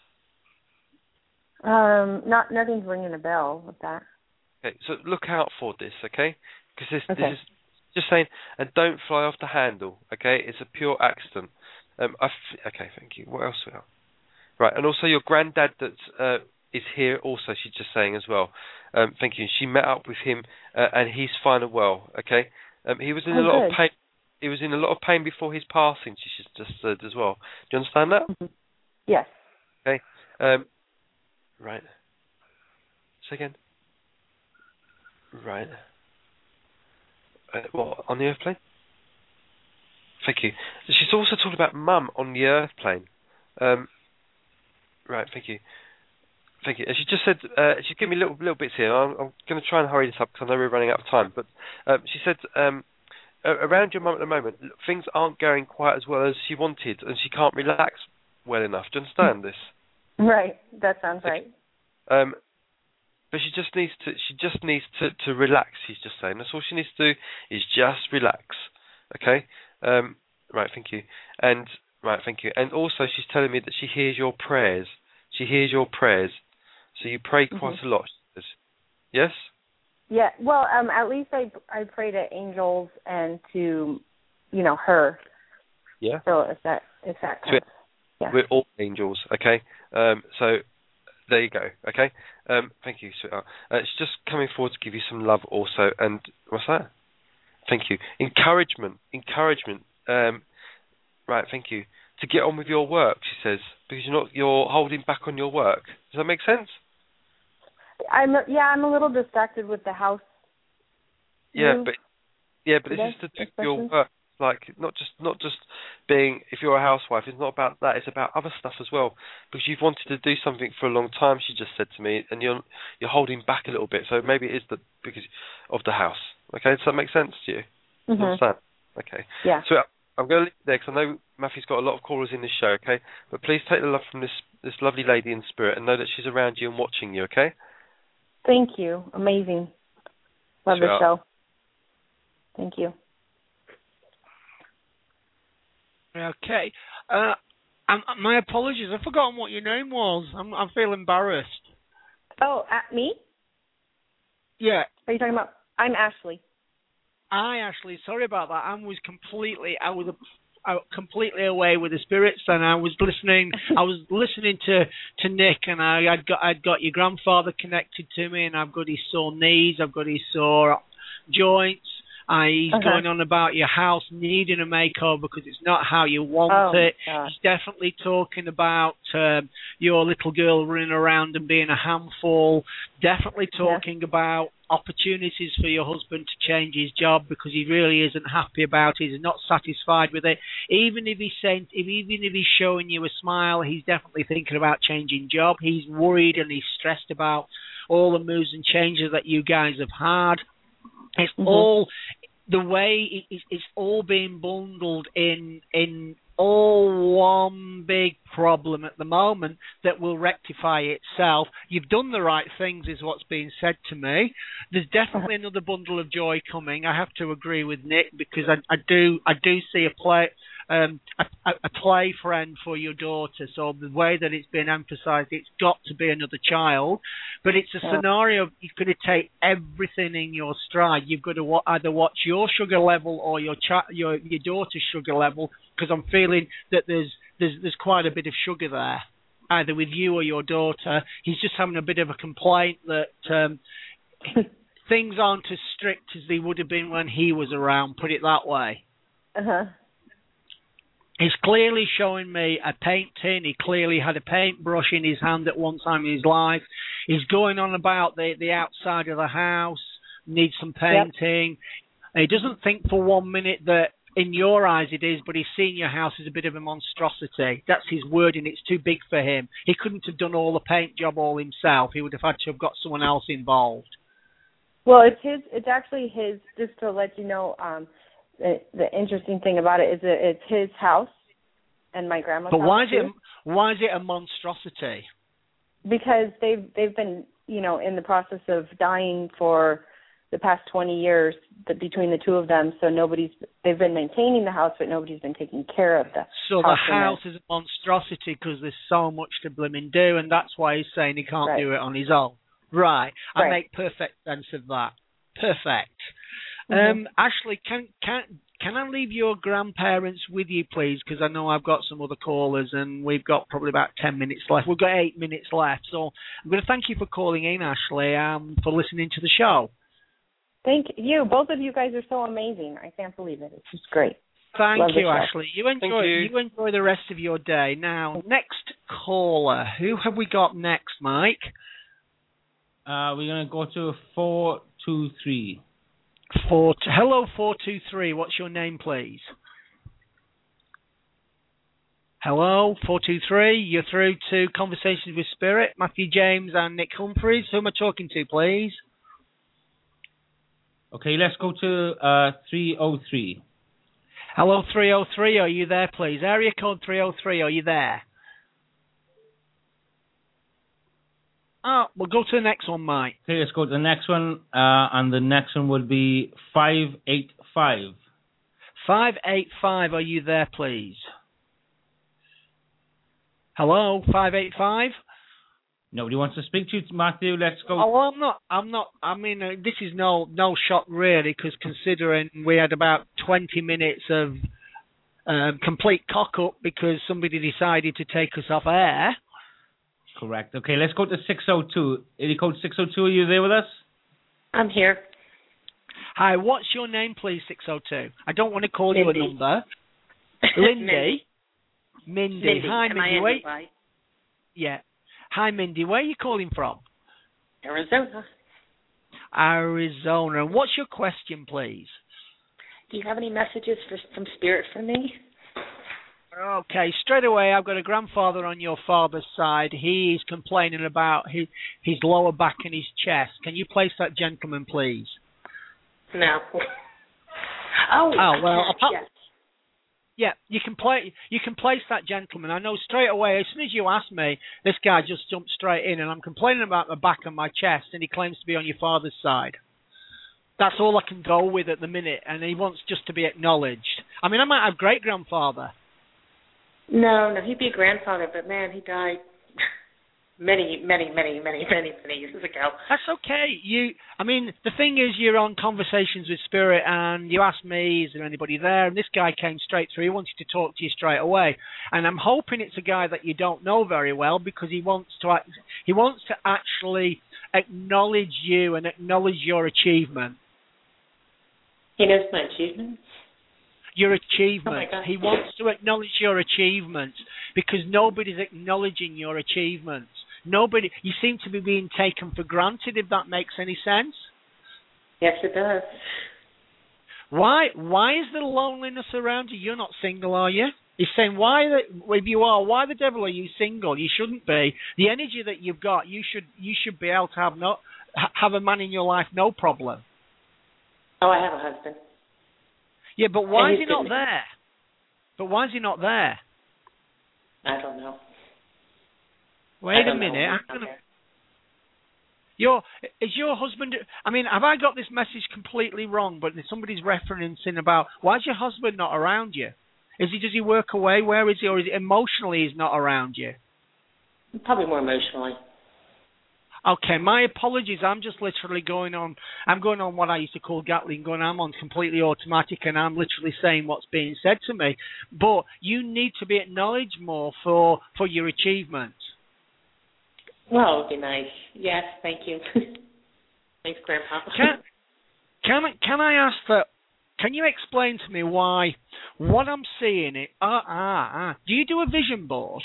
Nothing's ringing a bell with that. Okay, so look out for this, okay? Because this is just saying, and don't fly off the handle, okay? It's a pure accident. Okay, thank you. What else we have? Right, and also your granddad that is here also, she's just saying as well. Thank you. She met up with him, and he's fine and well, okay? He was in a lot of pain. He was in a lot of pain before his passing, she just said as well. Do you understand that? Mm-hmm. Yes. Okay. Right. Say again. Right. What, on the earth plane? Thank you. She's also talking about Mum on the earth plane. Right, thank you. Thank you. And she just said, she's given me little bits here. I'm going to try and hurry this up because I know we're running out of time. But she said, around your mum at the moment, things aren't going quite as well as she wanted, and she can't relax well enough. Do you understand this? Right. That sounds right. But she just needs to relax. She's just saying that's all she needs to do is just relax. Okay. Right. Thank you. And right. Thank you. And also, she's telling me that she hears your prayers. She hears your prayers. So you pray quite a lot. Yes. Yeah. Well, at least I pray to angels and to, her. Yeah. So if that counts. Yeah. We're all angels. Okay. So. There you go. Okay. Thank you, sweetheart. It's just coming forward to give you some love also. And what's that? Thank you. Encouragement. Right. Thank you. To get on with your work, she says, because you're holding back on your work. Does that make sense? I'm a little distracted with the house. Yeah, but this is to do with your work. Like not just being, if you're a housewife, it's not about that. It's about other stuff as well. Because you've wanted to do something for a long time. She just said to me, and you're holding back a little bit. So maybe it is because of the house. Okay, does that make sense to you? Mm-hmm. Understand? Okay. Yeah. So I'm going to leave it there because I know Matthew's got a lot of callers in this show. Okay, but please take the love from this lovely lady in spirit and know that she's around you and watching you. Okay. Thank you. Amazing. Love the show. Thank you. Okay. My apologies. I've forgotten what your name was. I feel embarrassed. Oh, me? Yeah. Are you talking about? I'm Ashley. Ashley, sorry about that. I was completely away with the spirits, and I was listening to Nick, and I'd got your grandfather connected to me, and I've got his sore knees, I've got his sore joints. He's going on about your house needing a makeover because it's not how you want it. Gosh. He's definitely talking about your little girl running around and being a handful. Definitely talking about opportunities for your husband to change his job because he really isn't happy about it. He's not satisfied with it. Even if he's showing you a smile, he's definitely thinking about changing job. He's worried and he's stressed about all the moves and changes that you guys have had. It's all the way it's all being bundled in all one big problem at the moment that will rectify itself. You've done the right things is what's being said to me. There's definitely another bundle of joy coming. I have to agree with Nick because I do see a play friend for your daughter. So the way that it's been emphasised, it's got to be another child. But it's a scenario you've got to take everything in your stride. You've got to either watch your sugar level or your daughter's sugar level, because I'm feeling that there's quite a bit of sugar there, either with you or your daughter. He's just having a bit of a complaint that things aren't as strict as they would have been when he was around, put it that way. He's clearly showing me a paint tin. He clearly had a paintbrush in his hand at one time in his life. He's going on about the outside of the house, needs some painting. He doesn't think for 1 minute that in your eyes it is, but he's seen your house as a bit of a monstrosity. That's his wording. It's too big for him. He couldn't have done all the paint job all himself. He would have had to have got someone else involved. Well, it's actually his, just to let you know, the interesting thing about it is that it's his house and my grandma's house. But why is it a monstrosity? Because they've been, in the process of dying for the past 20 years between the two of them. So they've been maintaining the house, but nobody's been taking care of the house. So the house is a monstrosity because there's so much to blooming do, and that's why he's saying he can't do it on his own. Right. I make perfect sense of that. Perfect. Ashley, can I leave your grandparents with you, please? Because I know I've got some other callers, and we've got probably about 10 minutes left. We've got 8 minutes left. So I'm going to thank you for calling in, Ashley, for listening to the show. Thank you. Both of you guys are so amazing. I can't believe it. It's just great. Thank you, Ashley. You enjoy the rest of your day. Now, next caller. Who have we got next, Mike? We're going to go to 423. Hello, 423. What's your name, please? Hello, 423. You're through to Conversations with Spirit. Matthew James and Nick Humphreys. Who am I talking to, please? Okay, let's go to 303. Hello, 303. Are you there, please? Area code 303. Are you there? Oh, we'll go to the next one, Mike. Okay, let's go to the next one. And the next one would be 585. 585, are you there, please? Hello, 585? Nobody wants to speak to you, Matthew. Let's go. Oh, well, I'm not. I mean, this is no shock, really, because considering we had about 20 minutes of complete cock-up because somebody decided to take us off air. Correct. Okay, let's go to 602. Area code 602, are you there with us? I'm here. Hi, what's your name, please, 602? I don't want to call you a number. Lindy? Mindy. Hi, Mindy. Wait. Yeah. Hi, Mindy. Where are you calling from? Arizona. Arizona. What's your question, please? Do you have any messages from Spirit for me? Okay, straight away, I've got a grandfather on your father's side. He's complaining about his lower back and his chest. Can you place that gentleman, please? No. Well, yes. Yeah, you can place that gentleman. I know straight away, as soon as you asked me, this guy just jumped straight in, and I'm complaining about the back and my chest, and he claims to be on your father's side. That's all I can go with at the minute, and he wants just to be acknowledged. I mean, I might have great-grandfather. No, he'd be a grandfather, but man, he died. many years ago. That's okay. The thing is, you're on Conversations with Spirit, and you asked me, is there anybody there? And this guy came straight through. He wanted to talk to you straight away. And I'm hoping it's a guy that you don't know very well, because he wants to actually acknowledge you and acknowledge your achievement. He knows my achievements? Your achievement. Oh my God. He wants to acknowledge your achievements, because nobody's acknowledging your achievements. Nobody. You seem to be being taken for granted, if that makes any sense. Yes, it does. Why is there loneliness around you? You're not single, are you? He's saying, if you are, why the devil are you single? You shouldn't be. The energy that you've got, you should be able to have a man in your life, no problem. Oh, I have a husband. Yeah, but why is he not there? But why is he not there? I don't know. Wait a minute. Is your husband... have I got this message completely wrong, but somebody's referencing about, why is your husband not around you? Does he work away? Where is he? Or is it emotionally he's not around you? Probably more emotionally. Okay, my apologies. I'm just literally going on what I used to call Gatling gun. I'm on completely automatic, and I'm literally saying what's being said to me. But you need to be acknowledged more for your achievements. Well, it would be nice. Yes, thank you. Thanks, Grandpa. Can I ask that? Can you explain to me why what I'm seeing? Do you do a vision board?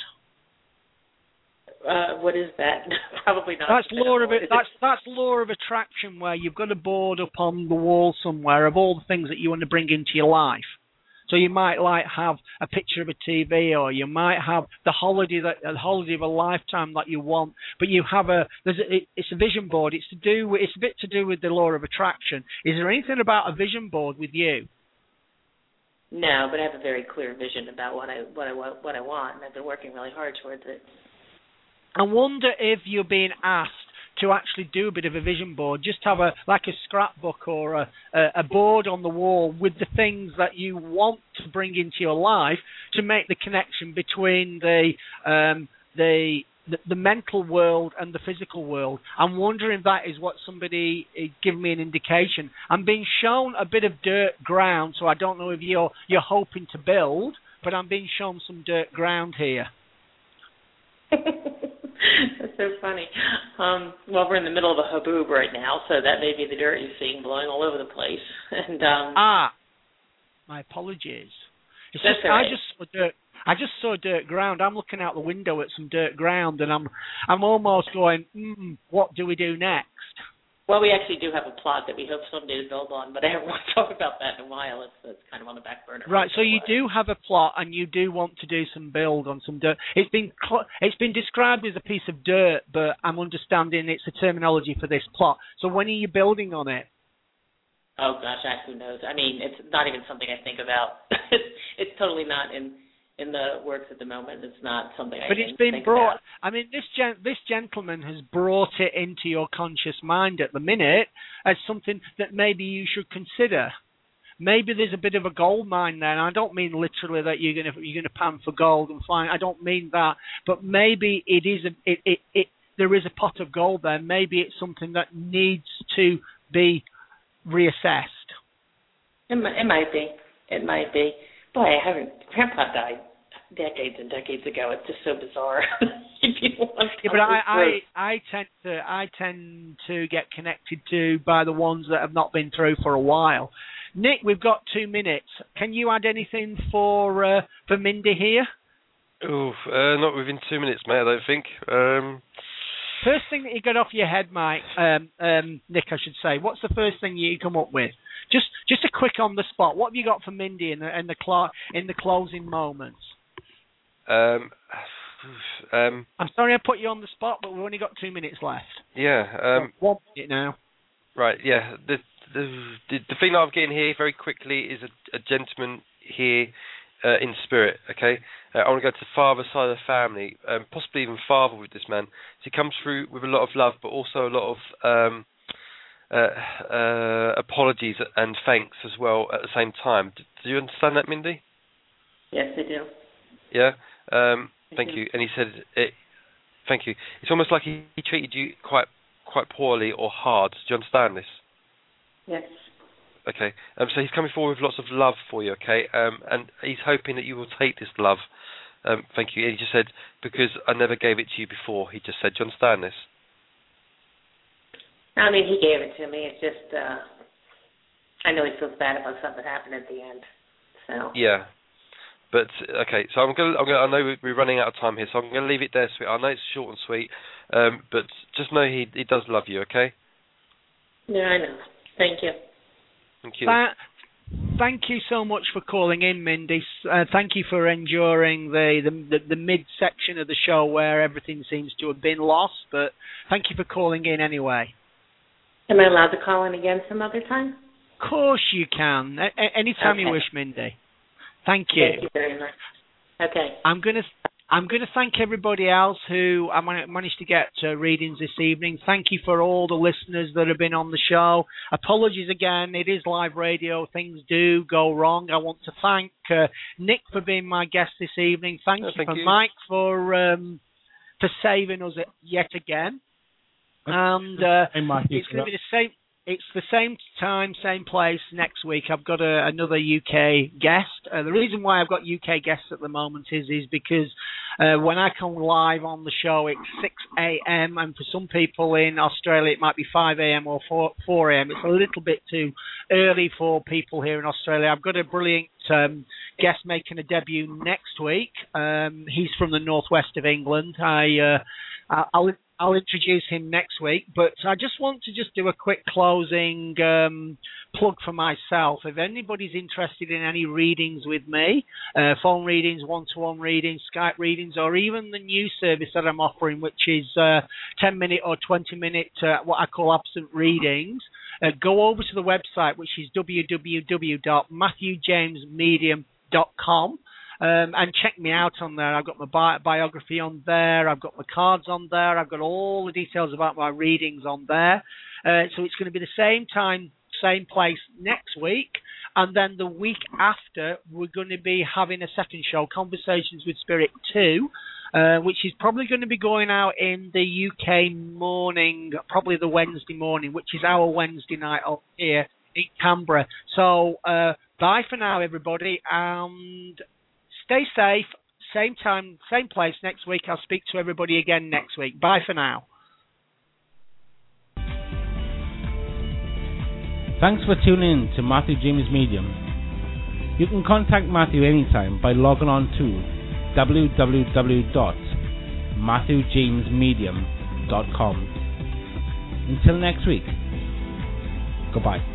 What is that? Probably not. That's law of attraction, where you've got a board up on the wall somewhere of all the things that you want to bring into your life. So you might have a picture of a TV, or you might have the holiday of a lifetime that you want. But you have it's a vision board. It's a bit to do with the law of attraction. Is there anything about a vision board with you? No, but I have a very clear vision about what I want, and I've been working really hard towards it. I wonder if you're being asked to actually do a bit of a vision board, just have a scrapbook or a board on the wall with the things that you want to bring into your life to make the connection between the mental world and the physical world. I'm wondering if that is what somebody is giving me an indication. I'm being shown a bit of dirt ground, so I don't know if you're hoping to build, but I'm being shown some dirt ground here. That's so funny. Well, we're in the middle of a haboob right now, so that may be the dirt you're seeing blowing all over the place. And my apologies. It's that's just right. I just saw dirt ground. I'm looking out the window at some dirt ground, and I'm almost going, what do we do next? Well, we actually do have a plot that we hope someday to build on, but I don't want to talk about that in a while. It's kind of on the back burner. Right, so you do have a plot, and you do want to do some build on some dirt. It's been described as a piece of dirt, but I'm understanding it's a terminology for this plot. So when are you building on it? Oh, gosh, who knows? It's not even something I think about. It's totally not in the works at the moment. It's not something I think about. But it's been brought. This gentleman has brought it into your conscious mind at the minute as something that maybe you should consider. Maybe there's a bit of a gold mine there. And I don't mean literally that you're gonna pan for gold and find. I don't mean that. But maybe it is there is a pot of gold there. Maybe it's something that needs to be reassessed. It might be. It might be. Boy, Grandpa died decades and decades ago. It's just so bizarre. But I tend to get connected to by the ones that have not been through for a while. Nick, we've got 2 minutes. Can you add anything for Mindy here? Not within 2 minutes, mate. I don't think. First thing that you got off your head, Mike, Nick, I should say. What's the first thing you come up with? Just a quick on the spot. What have you got for Mindy in the closing moments? I'm sorry I put you on the spot, but we've only got 2 minutes left. Yeah. 1 minute now. Right. Yeah. The thing that I'm getting here very quickly is a gentleman here in spirit. Okay. I want to go to the father side of the family, possibly even father with this man. So he comes through with a lot of love, but also a lot of apologies and thanks as well at the same time. Do you understand that, Mindy? Yes, I do. Yeah. Thank you. And he said Thank you. It's almost like he treated you quite poorly or hard. Do you understand this? Yes. Okay. So he's coming forward with lots of love for you, okay? And he's hoping that you will take this love. Thank you. He just said, because I never gave it to you before, he just said, do you understand this? I mean, he gave it to me. It's just, I know he feels bad about something happened at the end. So. Yeah. But, okay, so I'm gonna, I know we're running out of time here, so I'm going to leave it there, sweet. I know it's short and sweet, but just know he does love you, okay? Yeah, I know. Thank you. Thank you. Thank you so much for calling in, Mindy. Thank you for enduring the mid-section of the show where everything seems to have been lost, but thank you for calling in anyway. Am I allowed to call in again some other time? Of course you can. Anytime you wish, Mindy. Thank you. Thank you very much. Okay. I'm going to thank everybody else who I managed to get readings this evening. Thank you for all the listeners that have been on the show. Apologies again. It is live radio. Things do go wrong. I want to thank Nick for being my guest this evening. Thank you. Mike for saving us yet again. And it's going to be the same. It's the same time, same place next week. I've got another UK guest. The reason why I've got UK guests at the moment is because when I come live on the show, it's 6 a.m. and for some people in Australia, it might be 5 a.m. or 4 a.m. It's a little bit too early for people here in Australia. I've got a brilliant guest making a debut next week. He's from the northwest of England. I'll introduce him next week, but I just want to do a quick closing plug for myself. If anybody's interested in any readings with me, phone readings, one-to-one readings, Skype readings, or even the new service that I'm offering, which is 10-minute or 20-minute what I call absent readings, go over to the website, which is www.matthewjamesmedium.com. And check me out on there. I've got my biography on there. I've got my cards on there. I've got all the details about my readings on there. So it's going to be the same time, same place next week. And then the week after, we're going to be having a second show, Conversations with Spirit 2, which is probably going to be going out in the UK morning, probably the Wednesday morning, which is our Wednesday night up here in Canberra. So bye for now, everybody. And stay safe. Same time, same place next week. I'll speak to everybody again next week. Bye for now. Thanks for tuning in to Matthew James Medium. You can contact Matthew anytime by logging on to www.matthewjamesmedium.com. Until next week, goodbye.